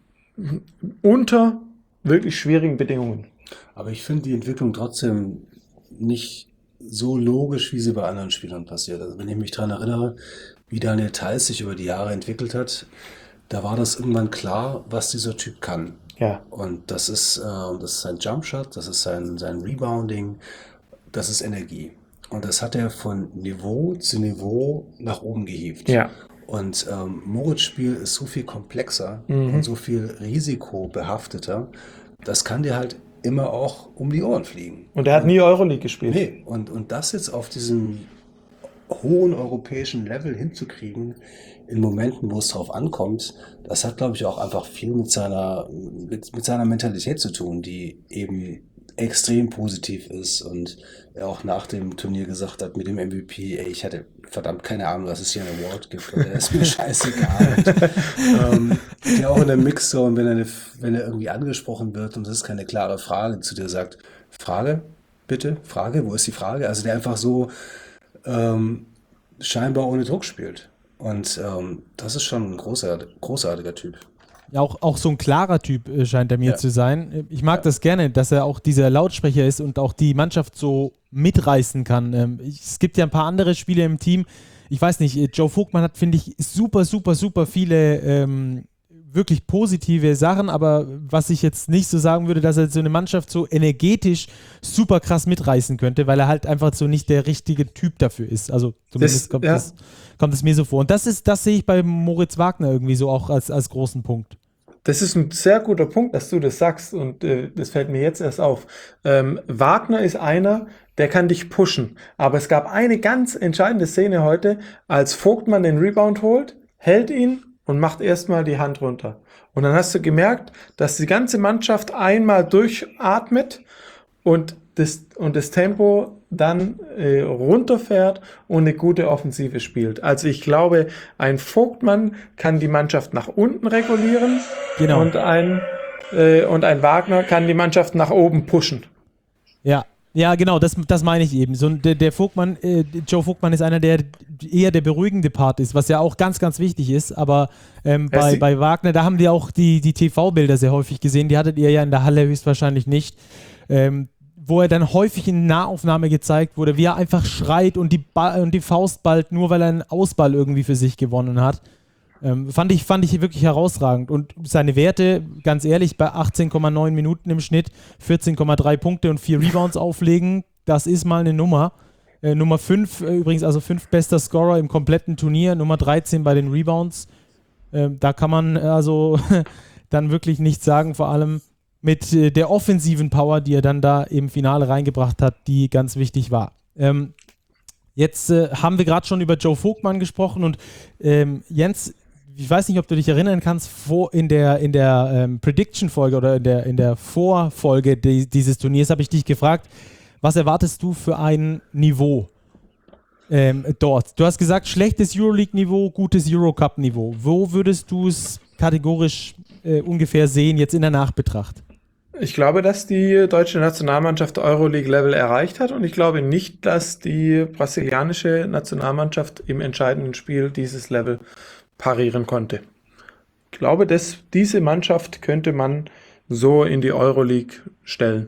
unter wirklich schwierigen Bedingungen. Aber ich finde die Entwicklung trotzdem nicht so logisch, wie sie bei anderen Spielern passiert. Also wenn ich mich daran erinnere, wie Daniel Theis sich über die Jahre entwickelt hat, da war das irgendwann klar, was dieser Typ kann. Ja. Und das ist, äh, das ist sein Jumpshot, das ist sein, sein Rebounding, das ist Energie. Und das hat er von Niveau zu Niveau nach oben gehievt. Ja. Und ähm, Moritz' Spiel ist so viel komplexer Mhm. und so viel risikobehafteter. Das kann dir halt immer auch um die Ohren fliegen. Und er hat nie Euroleague gespielt. Nee, und, und das jetzt auf diesem hohen europäischen Level hinzukriegen, in Momenten, wo es drauf ankommt, das hat, glaube ich, auch einfach viel mit seiner, mit, mit seiner Mentalität zu tun, die eben extrem positiv ist und er auch nach dem Turnier gesagt hat mit dem M V P, ey, ich hatte verdammt keine Ahnung, dass es hier einen Award gibt, oder der ist mir scheißegal. Und, ähm, der auch in der Mixzone, wenn er, eine, wenn er irgendwie angesprochen wird und das ist keine klare Frage, zu dir sagt, Frage, bitte, Frage, wo ist die Frage? Also der einfach so ähm, scheinbar ohne Druck spielt. Und ähm, das ist schon ein großartiger, großartiger Typ. Ja, auch, auch so ein klarer Typ äh, scheint er mir Ja. zu sein. Ich mag das gerne, dass er auch dieser Lautsprecher ist und auch die Mannschaft so mitreißen kann. Ähm, ich, es gibt ja ein paar andere Spieler im Team. Ich weiß nicht, äh, Joe Vogtmann hat, finde ich, super, super, super viele ähm, wirklich positive Sachen, aber was ich jetzt nicht so sagen würde, dass er so eine Mannschaft so energetisch super krass mitreißen könnte, weil er halt einfach so nicht der richtige Typ dafür ist. Also zumindest Das- kommt, ja. das, kommt es mir so vor. Und das ist, das sehe ich bei Moritz Wagner irgendwie so auch als, als großen Punkt. Das ist ein sehr guter Punkt, dass du das sagst und äh, das fällt mir jetzt erst auf. Ähm, Wagner ist einer, der kann dich pushen. Aber es gab eine ganz entscheidende Szene heute, als Vogtmann den Rebound holt, hält ihn und macht erstmal die Hand runter. Und dann hast du gemerkt, dass die ganze Mannschaft einmal durchatmet und das, und das Tempo dann äh, runterfährt und eine gute Offensive spielt. Also ich glaube, ein Vogtmann kann die Mannschaft nach unten regulieren Genau. und ein, äh, und ein Wagner kann die Mannschaft nach oben pushen. Ja, ja, genau, das, das meine ich eben. So, der, der Vogtmann, äh, Joe Vogtmann ist einer, der eher der beruhigende Part ist, was ja auch ganz, ganz wichtig ist. Aber ähm, Ja, bei, sie- bei Wagner, da haben wir auch die, die T V-Bilder sehr häufig gesehen. Die hattet ihr ja in der Halle höchstwahrscheinlich nicht. Ähm, wo er dann häufig in Nahaufnahme gezeigt wurde, wie er einfach schreit und die, ba und die Faust ballt, nur weil er einen Ausball irgendwie für sich gewonnen hat. Ähm, fand ich, fand ich wirklich herausragend. Und seine Werte, ganz ehrlich, bei achtzehn Komma neun Minuten im Schnitt, vierzehn Komma drei Punkte und vier Rebounds auflegen, das ist mal eine Nummer. Äh, Nummer fünf, äh, übrigens, also fünf bester Scorer im kompletten Turnier, Nummer dreizehn bei den Rebounds. Ähm, da kann man also dann wirklich nichts sagen, vor allem mit äh, der offensiven Power, die er dann da im Finale reingebracht hat, die ganz wichtig war. Ähm, jetzt äh, haben wir gerade schon über Joe Vogtmann gesprochen und ähm, Jens, ich weiß nicht, ob du dich erinnern kannst, vor, in der, in der ähm, Prediction-Folge oder in der, in der Vorfolge de, dieses Turniers habe ich dich gefragt, was erwartest du für ein Niveau ähm, dort? Du hast gesagt, schlechtes Euroleague-Niveau, gutes Eurocup-Niveau. Wo würdest du es kategorisch äh, ungefähr sehen, jetzt in der Nachbetracht? Ich glaube, dass die deutsche Nationalmannschaft Euroleague-Level erreicht hat und ich glaube nicht, dass die brasilianische Nationalmannschaft im entscheidenden Spiel dieses Level parieren konnte. Ich glaube, dass diese Mannschaft könnte man so in die Euroleague stellen.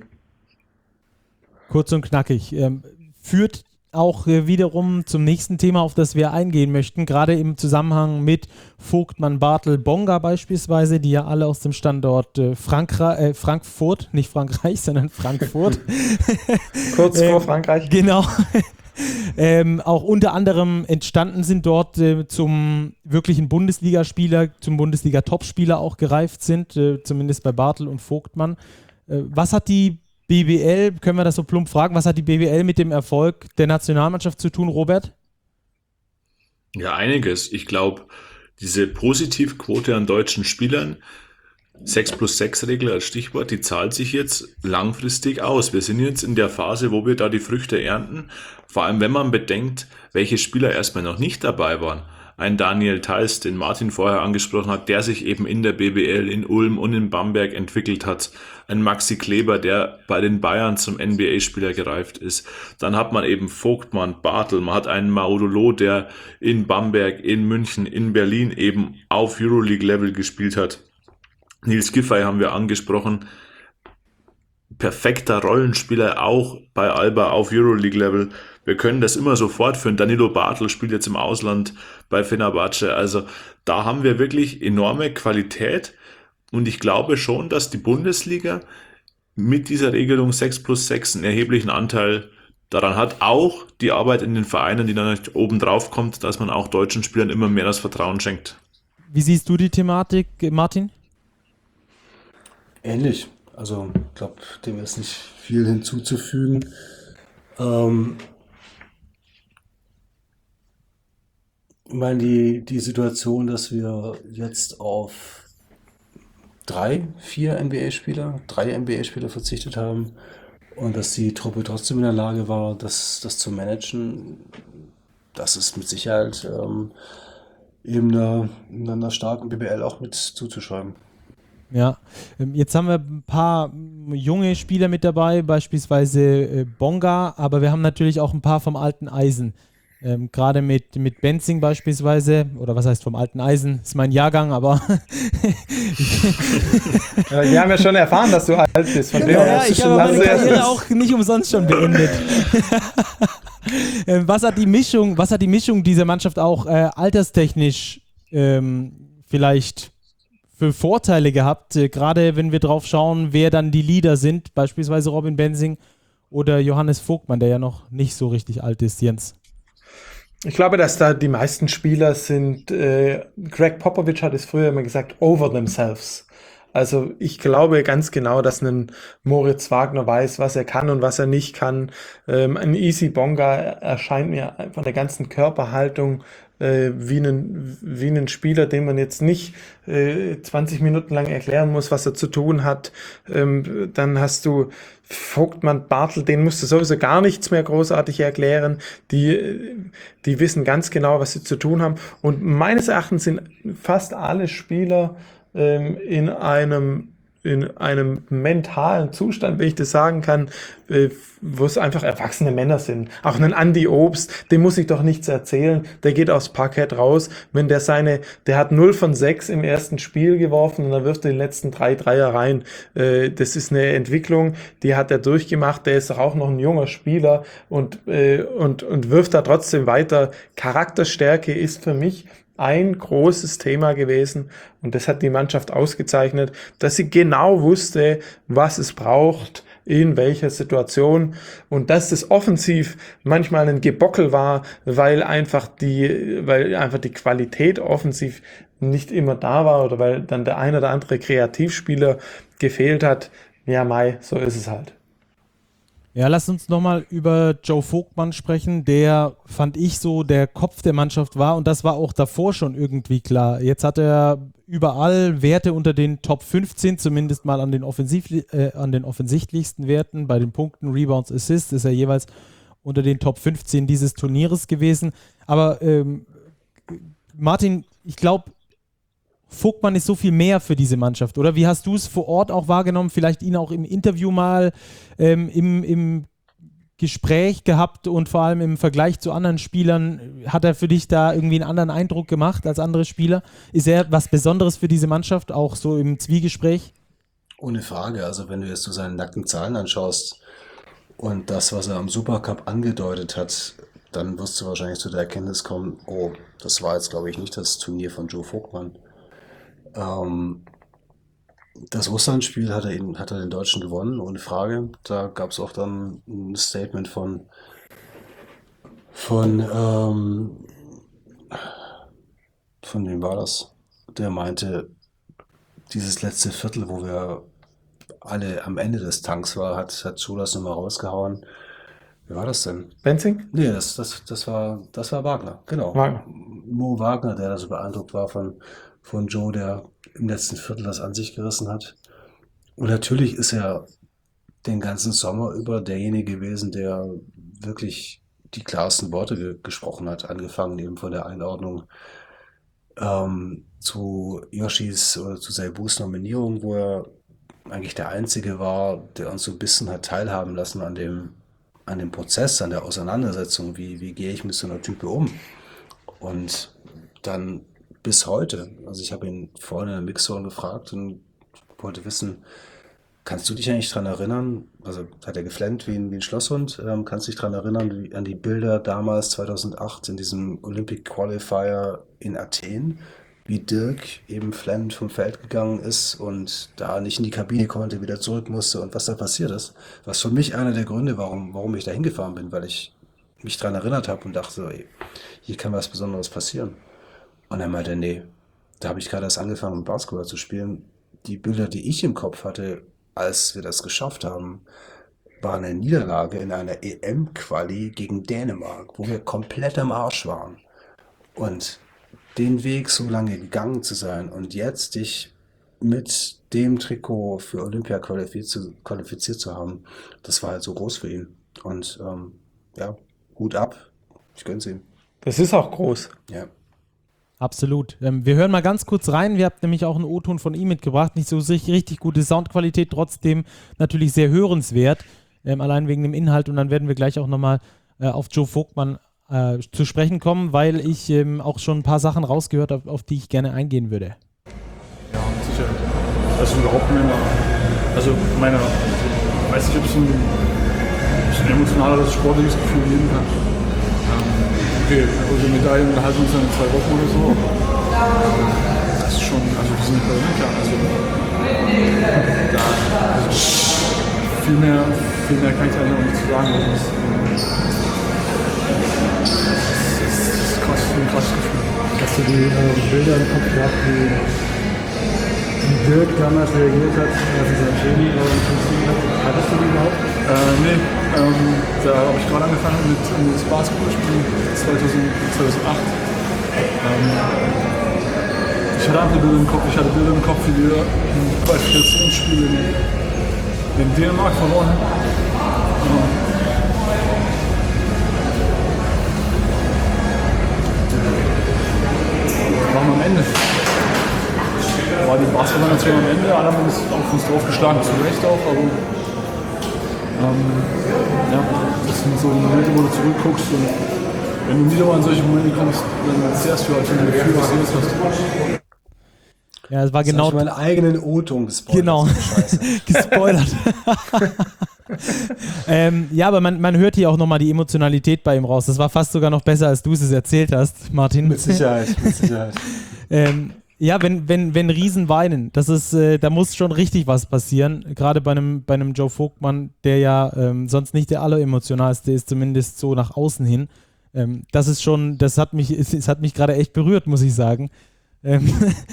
Kurz und knackig. Ähm, führt auch äh, wiederum zum nächsten Thema, auf das wir eingehen möchten, gerade im Zusammenhang mit Vogtmann, Bartel, Bonga beispielsweise, die ja alle aus dem Standort äh, Frankra- äh, Frankfurt, nicht Frankreich, sondern Frankfurt. Kurz vor ähm, Frankreich. Genau. ähm, auch unter anderem entstanden sind dort äh, zum wirklichen Bundesligaspieler, zum Bundesliga-Topspieler auch gereift sind, äh, zumindest bei Bartel und Vogtmann. Äh, was hat die B B L, können wir das so plump fragen, was hat die B B L mit dem Erfolg der Nationalmannschaft zu tun, Robert? Ja, einiges. Ich glaube, diese Positivquote an deutschen Spielern, sechs plus sechs Regel als Stichwort, die zahlt sich jetzt langfristig aus. Wir sind jetzt in der Phase, wo wir da die Früchte ernten. Vor allem, wenn man bedenkt, welche Spieler erstmal noch nicht dabei waren. Ein Daniel Theiss, den Martin vorher angesprochen hat, der sich eben in der B B L in Ulm und in Bamberg entwickelt hat. Ein Maxi Kleber, der bei den Bayern zum N B A-Spieler gereift ist. Dann hat man eben Vogtmann, Bartel, man hat einen Maudolo, der in Bamberg, in München, in Berlin eben auf Euroleague-Level gespielt hat. Nils Giffey haben wir angesprochen. Perfekter Rollenspieler, auch bei Alba auf Euroleague-Level. Wir können das immer so fortführen. Danilo Bartel spielt jetzt im Ausland bei Fenerbahce. Also da haben wir wirklich enorme Qualität. Und ich glaube schon, dass die Bundesliga mit dieser Regelung sechs plus sechs einen erheblichen Anteil daran hat. Auch die Arbeit in den Vereinen, die dann nicht oben drauf kommt, dass man auch deutschen Spielern immer mehr das Vertrauen schenkt. Wie siehst du die Thematik, Martin? Ähnlich. Also ich glaube, dem ist nicht viel hinzuzufügen. Ähm, ich meine, die, die Situation, dass wir jetzt auf drei, vier N B A-Spieler, drei N B A-Spieler verzichtet haben und dass die Truppe trotzdem in der Lage war, das, das zu managen, das ist mit Sicherheit ähm, eben einer, einer starken B B L auch mit zuzuschreiben. Ja, jetzt haben wir ein paar junge Spieler mit dabei, beispielsweise äh, Bonga, aber wir haben natürlich auch ein paar vom alten Eisen. Ähm, Gerade mit, mit Benzing beispielsweise, oder was heißt vom alten Eisen, ist mein Jahrgang, aber Ja, wir haben ja schon erfahren, dass du alt bist. Von dem ja, her ja, hast du ich schon habe meine lange- Karriere auch nicht umsonst schon beendet. Ähm, was hat die Mischung, was hat die Mischung dieser Mannschaft auch äh, alterstechnisch ähm, vielleicht für Vorteile gehabt, äh, gerade wenn wir drauf schauen, wer dann die Leader sind, beispielsweise Robin Benzing oder Johannes Vogtmann, der ja noch nicht so richtig alt ist, Jens. Ich glaube, dass da die meisten Spieler sind, äh, Greg Popovich hat es früher immer gesagt, over themselves. Also ich glaube ganz genau, dass ein Moritz Wagner weiß, was er kann und was er nicht kann. Ähm, ein Easy Bonga erscheint mir von der ganzen Körperhaltung äh, wie ein, wie ein Spieler, den man jetzt nicht äh, zwanzig Minuten lang erklären muss, was er zu tun hat. Ähm, dann hast du Vogtmann, Bartel, denen musst du sowieso gar nichts mehr großartig erklären. Die, die wissen ganz genau, was sie zu tun haben. Und meines Erachtens sind fast alle Spieler ähm, in einem in einem mentalen Zustand, wenn ich das sagen kann, äh, wo es einfach erwachsene Männer sind. Auch ein Andi Obst, dem muss ich doch nichts erzählen, der geht aufs Parkett raus, wenn der seine, der hat null von sechs im ersten Spiel geworfen und dann wirft er die letzten drei Dreier rein. Äh, das ist eine Entwicklung, die hat er durchgemacht, der ist doch auch noch ein junger Spieler und, äh, und, und wirft da trotzdem weiter. Charakterstärke ist für mich ein großes Thema gewesen und das hat die Mannschaft ausgezeichnet, dass sie genau wusste, was es braucht, in welcher Situation und dass das offensiv manchmal ein Gebockel war, weil einfach die, weil einfach die Qualität offensiv nicht immer da war oder weil dann der ein oder andere Kreativspieler gefehlt hat. Ja, Mai, so ist es halt. Ja, lass uns nochmal über Joe Vogtmann sprechen, der, fand ich, so der Kopf der Mannschaft war und das war auch davor schon irgendwie klar. Jetzt hat er überall Werte unter den Top fünfzehn, zumindest mal an den, offensiv, äh, an den offensichtlichsten Werten. Bei den Punkten, Rebounds, Assists ist er jeweils unter den Top fünfzehn dieses Turnieres gewesen. Aber ähm, Martin, ich glaube, Vogtmann ist so viel mehr für diese Mannschaft, oder? Wie hast du es vor Ort auch wahrgenommen? Vielleicht ihn auch im Interview mal ähm, im, im Gespräch gehabt und vor allem im Vergleich zu anderen Spielern. Hat er für dich da irgendwie einen anderen Eindruck gemacht als andere Spieler? Ist er was Besonderes für diese Mannschaft, auch so im Zwiegespräch? Ohne Frage. Also wenn du jetzt so seine nackten Zahlen anschaust und das, was er am Supercup angedeutet hat, dann wirst du wahrscheinlich zu der Erkenntnis kommen, oh, das war jetzt, glaube ich, nicht das Turnier von Joe Vogtmann. Ähm, das Russland-Spiel hat er, ihn, hat er den Deutschen gewonnen, ohne Frage. Da gab es auch dann ein Statement von, von, ähm, von wem war das? Der meinte, dieses letzte Viertel, wo wir alle am Ende des Tanks waren, hat, hat Schulas nochmal rausgehauen. Wie war das denn? Benzing? Nee, das, das, das, war, das war Wagner, genau. Wagner. Mo Wagner, der da so beeindruckt war von, von Joe, der im letzten Viertel das an sich gerissen hat. Und natürlich ist er den ganzen Sommer über derjenige gewesen, der wirklich die klarsten Worte ge gesprochen hat, angefangen eben von der Einordnung ähm, zu Yoshis oder zu Seibus Nominierung, wo er eigentlich der Einzige war, der uns so ein bisschen hat teilhaben lassen an dem, an dem Prozess, an der Auseinandersetzung, wie, wie gehe ich mit so einer Type um. Und dann bis heute, also ich habe ihn vorhin in der Mixzone gefragt und wollte wissen, kannst du dich eigentlich daran erinnern, also hat er geflennt wie ein, wie ein Schlosshund, ähm, kannst du dich daran erinnern, wie, an die Bilder damals zweitausendacht in diesem Olympic Qualifier in Athen, wie Dirk eben flennend vom Feld gegangen ist und da nicht in die Kabine konnte, wieder zurück musste und was da passiert ist. Was für mich einer der Gründe, warum, warum ich da hingefahren bin, weil ich mich daran erinnert habe und dachte, so, ey, hier kann was Besonderes passieren. Und er meinte, nee, da habe ich gerade erst angefangen, Basketball zu spielen. Die Bilder, die ich im Kopf hatte, als wir das geschafft haben, war eine Niederlage in einer E M-Quali gegen Dänemark, wo wir komplett am Arsch waren. Und den Weg so lange gegangen zu sein und jetzt dich mit dem Trikot für Olympia qualifiziert, qualifiziert zu haben, das war halt so groß für ihn. Und ähm, ja, Hut ab, ich gönn's ihm. Das ist auch groß. Ja. Absolut. Ähm, wir hören mal ganz kurz rein. Wir haben nämlich auch einen O-Ton von ihm mitgebracht. Nicht so richtig gute Soundqualität, trotzdem natürlich sehr hörenswert. Ähm, allein wegen dem Inhalt. Und dann werden wir gleich auch nochmal äh, auf Joe Vogtmann äh, zu sprechen kommen, weil ich ähm, auch schon ein paar Sachen rausgehört habe, auf die ich gerne eingehen würde. Ja, sicher. Also überhaupt nicht mehr. Also meine, ich weiß nicht, ob es ein, ein emotionaleres, sportliches Gefühl geben kann. Ähm, okay, unsere Medaillen halten uns dann in zwei Wochen oder so. Das ist schon, also wir sind bei Olympia. Also da, also viel mehr, viel mehr kann ich eigentlich auch nicht zu sagen. Also, das, das, das ist krass, ein krasses Gefühl. Hast du die äh, Bilder im Kopf gehabt, wie, wie Dirk damals reagiert hat, als er sein Training interessiert hat? Hattest du die überhaupt? Äh, nee, ähm, da habe ich gerade angefangen mit, mit Basketballspielen zweitausendacht. Ähm, ich hatte andere Bilder im Kopf, ich hatte Bilder im Kopf, wie wir im Qualifikationsspiel in, in Dänemark verloren haben. Ähm, waren am Ende. War die Basketballnation am Ende, alle haben uns auf uns draufgeschlagen, zu Recht auch, aber ähm, ja, das sind so Momente, wo du zurückguckst und wenn du wieder mal in solche Momente kommst, dann zehrst du halt von dem Gefühl, was du jetzt hast. Ja, es war Jetzt genau. habe ich meinen eigenen O-Ton gespoilert. Genau, gespoilert. ähm, ja, aber man, man hört hier auch nochmal die Emotionalität bei ihm raus. Das war fast sogar noch besser, als du es erzählt hast, Martin. Mit Sicherheit, mit Sicherheit. ähm, ja, wenn, wenn, wenn Riesen weinen, das ist, äh, da muss schon richtig was passieren. Gerade bei einem, bei einem Joe Vogtmann, der ja ähm, sonst nicht der alleremotionalste ist, zumindest so nach außen hin. Ähm, das ist schon, das hat mich, es, es hat mich gerade echt berührt, muss ich sagen. Ähm,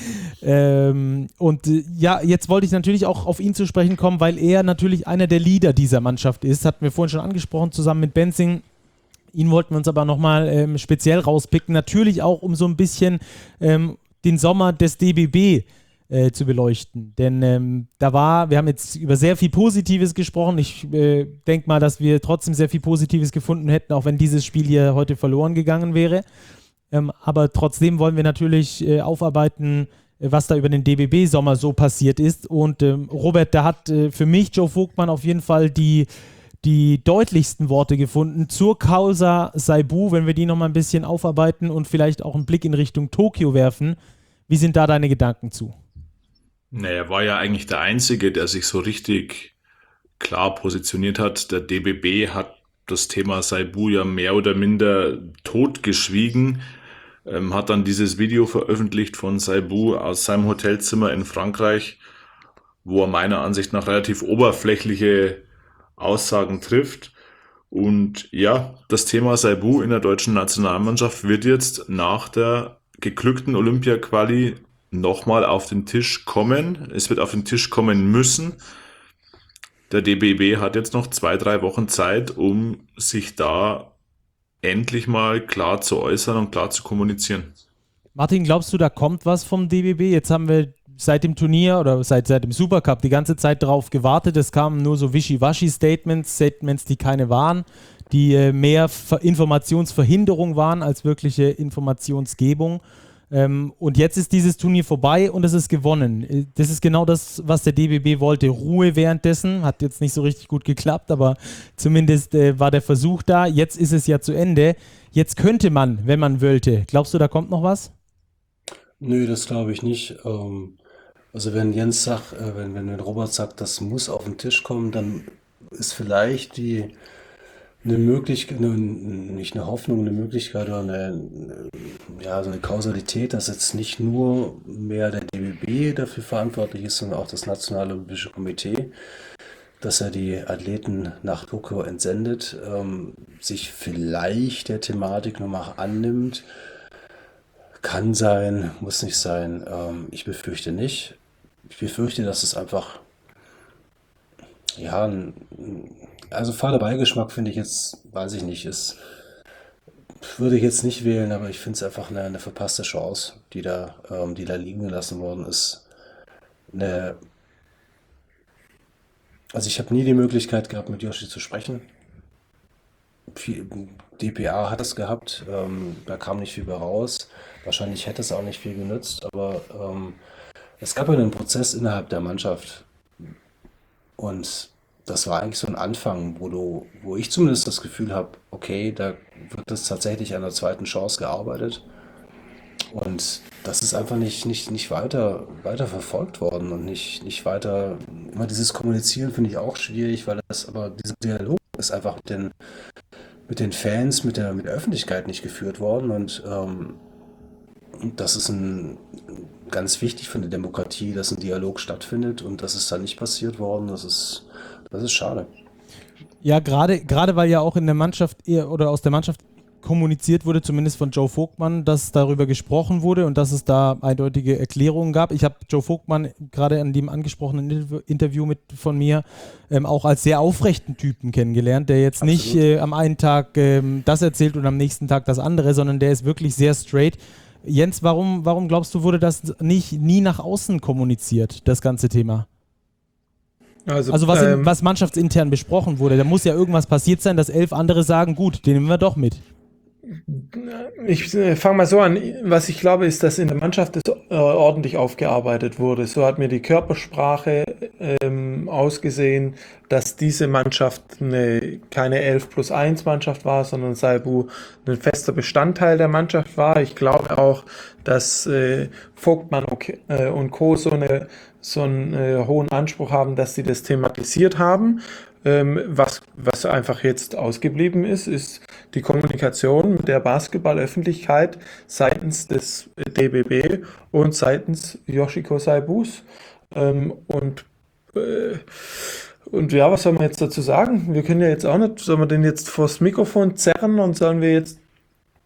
ähm, und äh, ja, jetzt wollte ich natürlich auch auf ihn zu sprechen kommen, weil er natürlich einer der Leader dieser Mannschaft ist. Hatten wir vorhin schon angesprochen, zusammen mit Benzing. Ihn wollten wir uns aber nochmal ähm, speziell rauspicken. Natürlich auch, um so ein bisschen ähm, den Sommer des D B B äh, zu beleuchten. Denn ähm, da war, wir haben jetzt über sehr viel Positives gesprochen. Ich äh, denke mal, dass wir trotzdem sehr viel Positives gefunden hätten, auch wenn dieses Spiel hier heute verloren gegangen wäre. Ähm, aber trotzdem wollen wir natürlich äh, aufarbeiten, äh, was da über den D B B-Sommer so passiert ist. Und ähm, Robert, da hat äh, für mich Joe Vogtmann auf jeden Fall die, die deutlichsten Worte gefunden zur Causa Saibu, wenn wir die nochmal ein bisschen aufarbeiten und vielleicht auch einen Blick in Richtung Tokio werfen. Wie sind da deine Gedanken zu? Naja, er war ja eigentlich der Einzige, der sich so richtig klar positioniert hat. Der D B B hat das Thema Saibu ja mehr oder minder totgeschwiegen, ähm, hat dann dieses Video veröffentlicht von Saibu aus seinem Hotelzimmer in Frankreich, wo er meiner Ansicht nach relativ oberflächliche Aussagen trifft. Und ja, das Thema Saibu in der deutschen Nationalmannschaft wird jetzt nach der geglückten Olympia-Quali nochmal auf den Tisch kommen. Es wird auf den Tisch kommen müssen. Der D B B hat jetzt noch zwei, drei Wochen Zeit, um sich da endlich mal klar zu äußern und klar zu kommunizieren. Martin, glaubst du, da kommt was vom D B B? Jetzt haben wir seit dem Turnier oder seit, seit dem Supercup die ganze Zeit darauf gewartet. Es kamen nur so Wischiwaschi-Statements, Statements, die keine waren, die äh, mehr Ver- Informationsverhinderung waren als wirkliche Informationsgebung. Ähm, und jetzt ist dieses Turnier vorbei und es ist gewonnen. Das ist genau das, was der D B B wollte. Ruhe währenddessen. Hat jetzt nicht so richtig gut geklappt, aber zumindest äh, war der Versuch da. Jetzt ist es ja zu Ende. Jetzt könnte man, wenn man wollte. Glaubst du, da kommt noch was? Nö, das glaube ich nicht. Ähm, also wenn Jens sagt, äh, wenn, wenn Robert sagt, das muss auf den Tisch kommen, dann ist vielleicht die eine Möglichkeit, eine, nicht eine Hoffnung, eine Möglichkeit oder eine, ja, so eine Kausalität, dass jetzt nicht nur mehr der D B B dafür verantwortlich ist, sondern auch das Nationale Olympische Komitee, dass er die Athleten nach Tokio entsendet, ähm, sich vielleicht der Thematik nochmal annimmt. Kann sein, muss nicht sein. Ähm, ich befürchte nicht. Ich befürchte, dass es einfach, ja, ein, also fader Beigeschmack finde ich jetzt, weiß ich nicht, ist, würde ich jetzt nicht wählen, aber ich finde es einfach eine, eine verpasste Chance, die da, ähm, die da liegen gelassen worden ist. Eine, also ich habe nie die Möglichkeit gehabt, mit Yoshi zu sprechen. Viel, D P A hat es gehabt, ähm, da kam nicht viel bei raus. Wahrscheinlich hätte es auch nicht viel genützt, aber ähm, es gab ja einen Prozess innerhalb der Mannschaft und das war eigentlich so ein Anfang, wo du, wo ich zumindest das Gefühl habe, okay, da wird es tatsächlich an der zweiten Chance gearbeitet. Und das ist einfach nicht, nicht, nicht weiter, weiter verfolgt worden und nicht, nicht weiter. Immer dieses Kommunizieren finde ich auch schwierig, weil das aber dieser Dialog ist einfach mit den, mit den Fans, mit der, mit der Öffentlichkeit nicht geführt worden. Und ähm, das ist ein, ganz wichtig für eine Demokratie, dass ein Dialog stattfindet und das ist da nicht passiert worden. Das ist, das ist schade. Ja, gerade gerade weil ja auch in der Mannschaft eher, oder aus der Mannschaft kommuniziert wurde, zumindest von Joe Vogtmann, dass darüber gesprochen wurde und dass es da eindeutige Erklärungen gab. Ich habe Joe Vogtmann gerade an dem angesprochenen Interview mit von mir ähm, auch als sehr aufrechten Typen kennengelernt, der jetzt Absolut. nicht äh, am einen Tag ähm, das erzählt und am nächsten Tag das andere, sondern der ist wirklich sehr straight. Jens, warum, warum glaubst du, wurde das nicht nie nach außen kommuniziert, das ganze Thema? Also, Also was, in, ähm, was mannschaftsintern besprochen wurde, da muss ja irgendwas passiert sein, dass elf andere sagen, gut, den nehmen wir doch mit. Ich äh, fange mal so an. Was ich glaube, ist, dass in der Mannschaft das äh, ordentlich aufgearbeitet wurde. So hat mir die Körpersprache ähm, ausgesehen, dass diese Mannschaft eine, keine elf plus eins Mannschaft war, sondern Saibu ein fester Bestandteil der Mannschaft war. Ich glaube auch, dass äh, Vogtmann und, äh, und Co. so, eine, so einen äh, hohen Anspruch haben, dass sie das thematisiert haben. Ähm, was, was einfach jetzt ausgeblieben ist, ist die Kommunikation mit der Basketballöffentlichkeit seitens des D B B und seitens Yoshiko Saibus. Ähm, und, äh, und ja, was soll man jetzt dazu sagen? Wir können ja jetzt auch nicht, sollen wir den jetzt vors Mikrofon zerren und sollen wir jetzt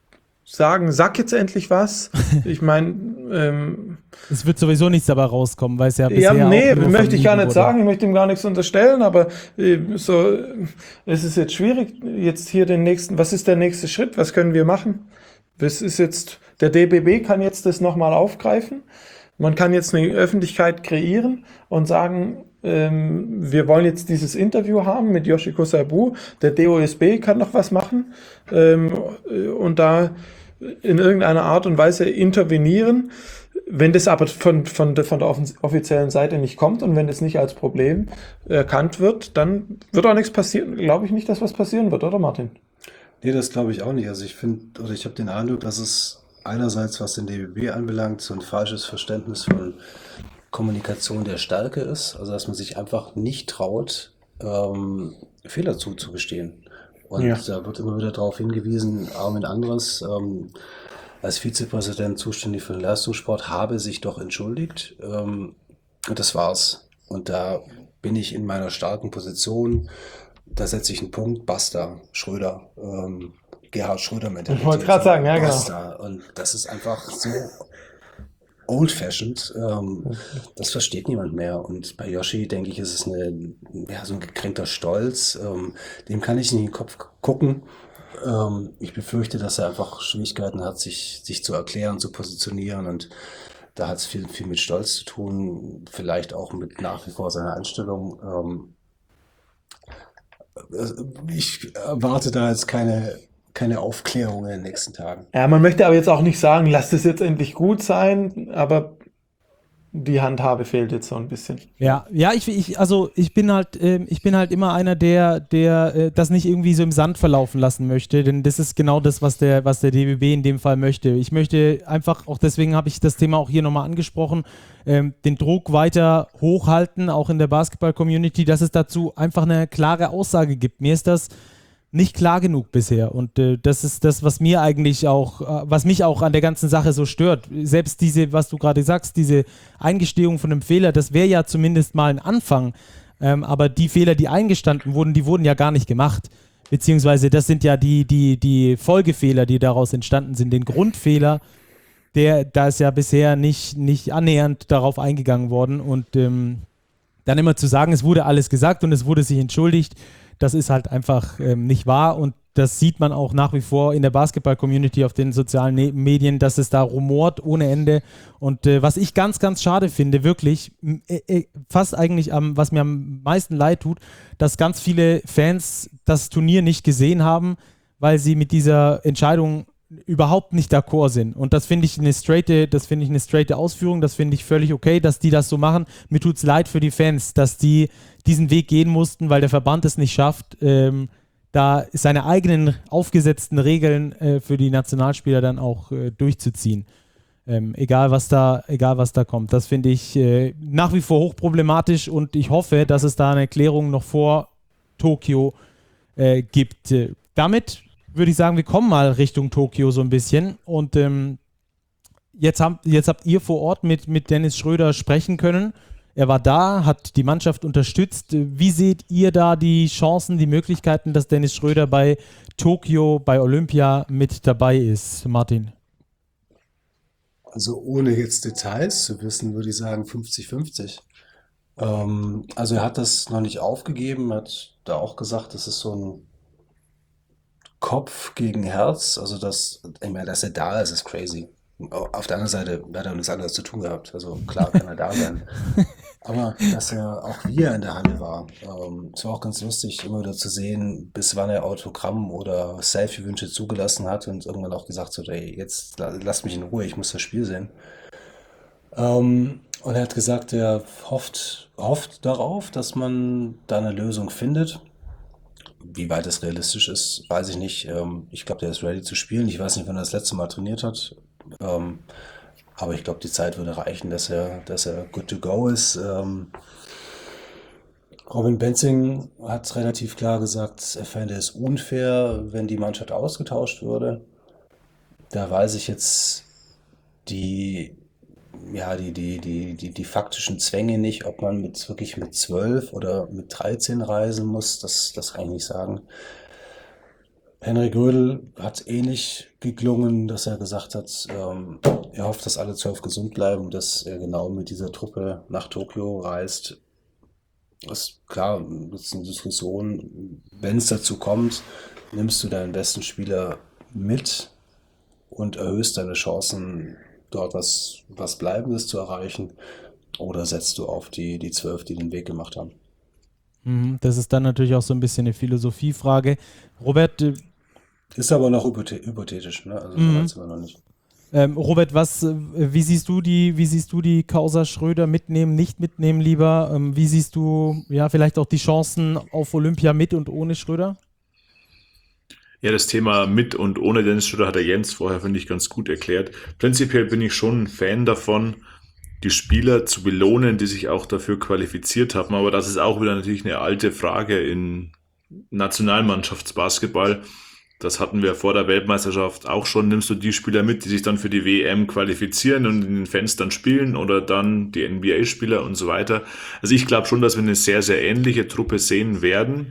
sagen, sag jetzt endlich was. Ich meine, ähm, es wird sowieso nichts dabei rauskommen, weil es ja bisher ja, nee, auch nur möchte ich gar vermieden nicht wurde. sagen, ich möchte ihm gar nichts unterstellen, aber äh, so, äh, es ist jetzt schwierig, jetzt hier den nächsten, was ist der nächste Schritt, was können wir machen? Das ist jetzt, der D B B kann jetzt das nochmal aufgreifen, man kann jetzt eine Öffentlichkeit kreieren und sagen, ähm, wir wollen jetzt dieses Interview haben mit Yoshiko Saibu, der D O S B kann noch was machen ähm, und da in irgendeiner Art und Weise intervenieren. Wenn das aber von, von, der, von der offiziellen Seite nicht kommt und wenn das nicht als Problem erkannt wird, dann wird auch nichts passieren. Glaube ich nicht, dass was passieren wird, oder Martin? Nee, das glaube ich auch nicht. Also ich finde, oder ich habe den Eindruck, dass es einerseits, was den D B B anbelangt, so ein falsches Verständnis von Kommunikation der Stärke ist. Also dass man sich einfach nicht traut, ähm, Fehler zuzugestehen. Und Ja. da wird immer wieder darauf hingewiesen, Armin Andres, ähm, als Vizepräsident zuständig für den Leistungssport, habe sich doch entschuldigt. Ähm, und das war's. Und da bin ich in meiner starken Position. Da setze ich einen Punkt. Basta. Schröder. Ähm, Gerhard Schröder-Mentalität. Ich wollte gerade sagen, ja, genau. Basta. Und das ist einfach so old-fashioned. Ähm, das versteht niemand mehr. Und bei Yoshi, denke ich, ist es eine, ja, so ein gekränkter Stolz. Ähm, dem kann ich nicht in den Kopf gucken. Ähm, ich befürchte, dass er einfach Schwierigkeiten hat, sich, sich zu erklären, zu positionieren. Und da hat es viel, viel mit Stolz zu tun. Vielleicht auch mit nach wie vor seiner Einstellung. Ähm, ich erwarte da jetzt keine, keine Aufklärung in den nächsten Tagen. Ja, man möchte aber jetzt auch nicht sagen, lasst es jetzt endlich gut sein, aber die Handhabe fehlt jetzt so ein bisschen. Ja, ja, ich, ich also ich bin halt, ähm, ich bin halt immer einer, der, der äh, das nicht irgendwie so im Sand verlaufen lassen möchte, denn das ist genau das, was der, was der D B B in dem Fall möchte. Ich möchte einfach, auch deswegen habe ich das Thema auch hier nochmal angesprochen, ähm, den Druck weiter hochhalten, auch in der Basketball-Community, dass es dazu einfach eine klare Aussage gibt. Mir ist das nicht klar genug bisher und äh, das ist das, was mir eigentlich auch, äh, was mich auch an der ganzen Sache so stört. Selbst diese, was du gerade sagst, diese Eingestehung von einem Fehler, das wäre ja zumindest mal ein Anfang, ähm, aber die Fehler, die eingestanden wurden, die wurden ja gar nicht gemacht, beziehungsweise das sind ja die, die, die Folgefehler, die daraus entstanden sind. Den Grundfehler, der, da ist ja bisher nicht, nicht annähernd darauf eingegangen worden und ähm, dann immer zu sagen, es wurde alles gesagt und es wurde sich entschuldigt, das ist halt einfach ähm, nicht wahr und das sieht man auch nach wie vor in der Basketball-Community auf den sozialen ne- Medien, dass es da rumort ohne Ende und äh, was ich ganz, ganz schade finde, wirklich, äh, äh, fast eigentlich, am, was mir am meisten leid tut, dass ganz viele Fans das Turnier nicht gesehen haben, weil sie mit dieser Entscheidung überhaupt nicht d'accord sind. Und das finde ich eine straighte, das finde ich eine straighte Ausführung, das finde ich völlig okay, dass die das so machen. Mir tut's leid für die Fans, dass die diesen Weg gehen mussten, weil der Verband es nicht schafft, ähm, da seine eigenen aufgesetzten Regeln äh, für die Nationalspieler dann auch äh, durchzuziehen. Ähm, egal was da, egal was da kommt. Das finde ich äh, nach wie vor hochproblematisch und ich hoffe, dass es da eine Erklärung noch vor Tokio äh, gibt. Äh, damit würde ich sagen, wir kommen mal Richtung Tokio so ein bisschen und ähm, jetzt, habt, jetzt habt ihr vor Ort mit, mit Dennis Schröder sprechen können. Er war da, hat die Mannschaft unterstützt. Wie seht ihr da die Chancen, die Möglichkeiten, dass Dennis Schröder bei Tokio, bei Olympia mit dabei ist, Martin? Also ohne jetzt Details zu wissen, würde ich sagen fünfzig fünfzig. Ähm, also er hat das noch nicht aufgegeben, hat da auch gesagt, das ist so ein Kopf gegen Herz, also das, ich meine, dass er da ist, ist crazy. Auf der anderen Seite hat er nichts anderes zu tun gehabt, also klar kann er da sein. Aber dass er auch hier in der Halle war, ähm, es war auch ganz lustig, immer wieder zu sehen, bis wann er Autogramm oder Selfie-Wünsche zugelassen hat und irgendwann auch gesagt hat, ey, jetzt la- lasst mich in Ruhe, ich muss das Spiel sehen. Ähm, und er hat gesagt, er hofft, hofft darauf, dass man da eine Lösung findet. Wie weit das realistisch ist, weiß ich nicht. Ähm, ich glaube, der ist ready zu spielen. Ich weiß nicht, wann er das letzte Mal trainiert hat. Ähm, aber ich glaube, die Zeit würde reichen, dass er, dass er good to go ist. Ähm, Robin Benzing hat relativ klar gesagt, er fände es unfair, wenn die Mannschaft ausgetauscht würde. Da weiß ich jetzt die, ja, die, die, die, die, die faktischen Zwänge nicht, ob man mit wirklich mit zwölf oder mit dreizehn reisen muss, das, das kann ich nicht sagen. Henrik Rödel hat ähnlich geklungen, dass er gesagt hat, ähm, er hofft, dass alle zwölf gesund bleiben, dass er genau mit dieser Truppe nach Tokio reist. Das ist klar, das ist eine Diskussion. Wenn es dazu kommt, nimmst du deinen besten Spieler mit und erhöhst deine Chancen, dort was, was Bleibendes zu erreichen, oder setzt du auf die, die zwölf, die den Weg gemacht haben? Das ist dann natürlich auch so ein bisschen eine Philosophiefrage. Robert, äh, Ist aber noch hypothe- hypothetisch, ne? Also so Mhm. weit sind wir noch nicht. ähm, Robert, was, äh, wie siehst du die, wie siehst du die Causa Schröder mitnehmen, nicht mitnehmen lieber? Ähm, wie siehst du ja vielleicht auch die Chancen auf Olympia mit und ohne Schröder? Ja, das Thema mit und ohne Dennis Schröder hat der Jens vorher, finde ich, ganz gut erklärt. Prinzipiell bin ich schon ein Fan davon, die Spieler zu belohnen, die sich auch dafür qualifiziert haben. Aber das ist auch wieder natürlich eine alte Frage in Nationalmannschaftsbasketball. Das hatten wir vor der Weltmeisterschaft auch schon. Nimmst du die Spieler mit, die sich dann für die W M qualifizieren und in den Fenstern spielen, oder dann die N B A-Spieler und so weiter? Also ich glaube schon, dass wir eine sehr, sehr ähnliche Truppe sehen werden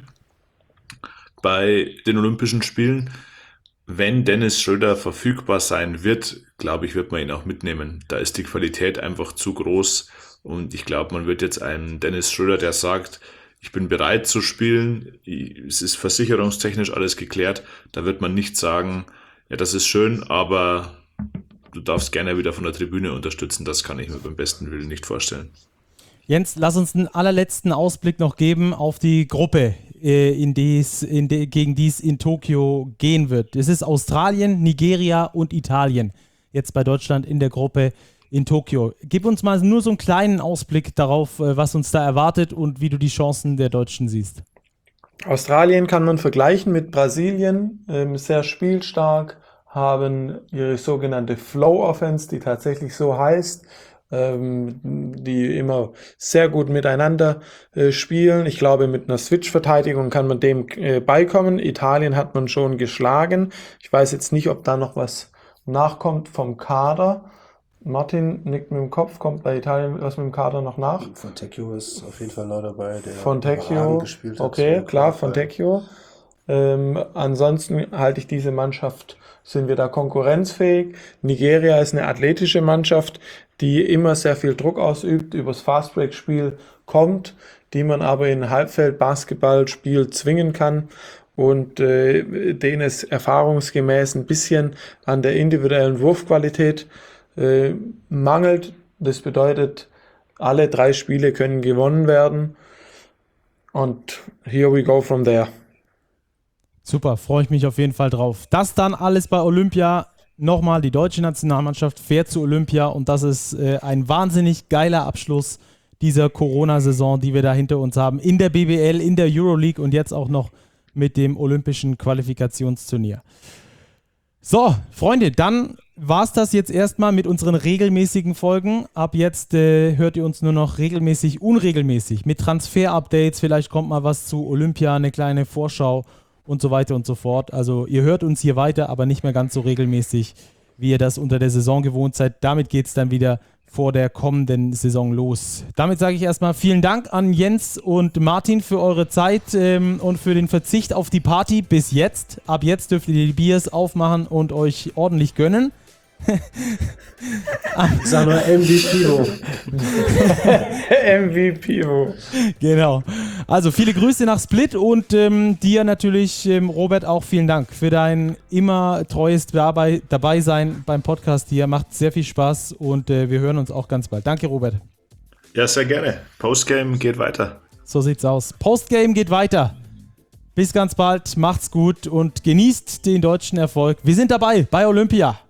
bei den Olympischen Spielen. Wenn Dennis Schröder verfügbar sein wird, glaube ich, wird man ihn auch mitnehmen. Da ist die Qualität einfach zu groß, und ich glaube, man wird jetzt einen Dennis Schröder, der sagt, ich bin bereit zu spielen, es ist versicherungstechnisch alles geklärt, da wird man nicht sagen, ja, das ist schön, aber du darfst gerne wieder von der Tribüne unterstützen. Das kann ich mir beim besten Willen nicht vorstellen. Jens, lass uns einen allerletzten Ausblick noch geben auf die Gruppe, äh, in die's, in de, gegen die es in Tokio gehen wird. Es ist Australien, Nigeria und Italien. Jetzt bei Deutschland in der Gruppe in Tokio. Gib uns mal nur so einen kleinen Ausblick darauf, äh, was uns da erwartet und wie du die Chancen der Deutschen siehst. Australien kann man vergleichen mit Brasilien, ähm, sehr spielstark, haben ihre sogenannte Flow-Offense, die tatsächlich so heißt, ähm, die immer sehr gut miteinander äh, spielen. Ich glaube, mit einer Switch-Verteidigung kann man dem äh, beikommen. Italien hat man schon geschlagen. Ich weiß jetzt nicht, ob da noch was nachkommt vom Kader. Martin nickt mit dem Kopf, kommt bei Italien was mit dem Kader noch nach? Fontecchio ist auf jeden Fall neu dabei, der Fontecchio, überragend gespielt hat. okay, Ja, klar, Qualifier. Fontecchio. Ähm, ansonsten halte ich diese Mannschaft, sind wir da konkurrenzfähig. Nigeria ist eine athletische Mannschaft, die immer sehr viel Druck ausübt, übers Fastbreak-Spiel kommt, die man aber in Halbfeld-Basketballspiel zwingen kann und äh, denen es erfahrungsgemäß ein bisschen an der individuellen Wurfqualität äh, mangelt. Das bedeutet, alle drei Spiele können gewonnen werden. Und here we go from there. Super, freue ich mich auf jeden Fall drauf. Das dann alles bei Olympia. Nochmal, die deutsche Nationalmannschaft fährt zu Olympia, und das ist äh, ein wahnsinnig geiler Abschluss dieser Corona-Saison, die wir da hinter uns haben. In der B B L, in der Euroleague und jetzt auch noch mit dem olympischen Qualifikationsturnier. So, Freunde, dann war es das jetzt erstmal mit unseren regelmäßigen Folgen. Ab jetzt äh, hört ihr uns nur noch regelmäßig, unregelmäßig, mit Transfer-Updates. Vielleicht kommt mal was zu Olympia, eine kleine Vorschau und so weiter und so fort. Also ihr hört uns hier weiter, aber nicht mehr ganz so regelmäßig, wie ihr das unter der Saison gewohnt seid. Damit geht es dann wieder vor der kommenden Saison los. Damit sage ich erstmal vielen Dank an Jens und Martin für eure Zeit ähm, und für den Verzicht auf die Party bis jetzt. Ab jetzt dürft ihr die Biers aufmachen und euch ordentlich gönnen. Ich sag nur M V P. M V P. Genau. Also viele Grüße nach Split und ähm, dir natürlich, ähm, Robert, auch vielen Dank für dein immer treues dabei, dabei sein beim Podcast hier. Macht sehr viel Spaß und äh, wir hören uns auch ganz bald. Danke, Robert. Ja, sehr gerne. Postgame geht weiter. So sieht's aus. Postgame geht weiter. Bis ganz bald. Macht's gut und genießt den deutschen Erfolg. Wir sind dabei bei Olympia.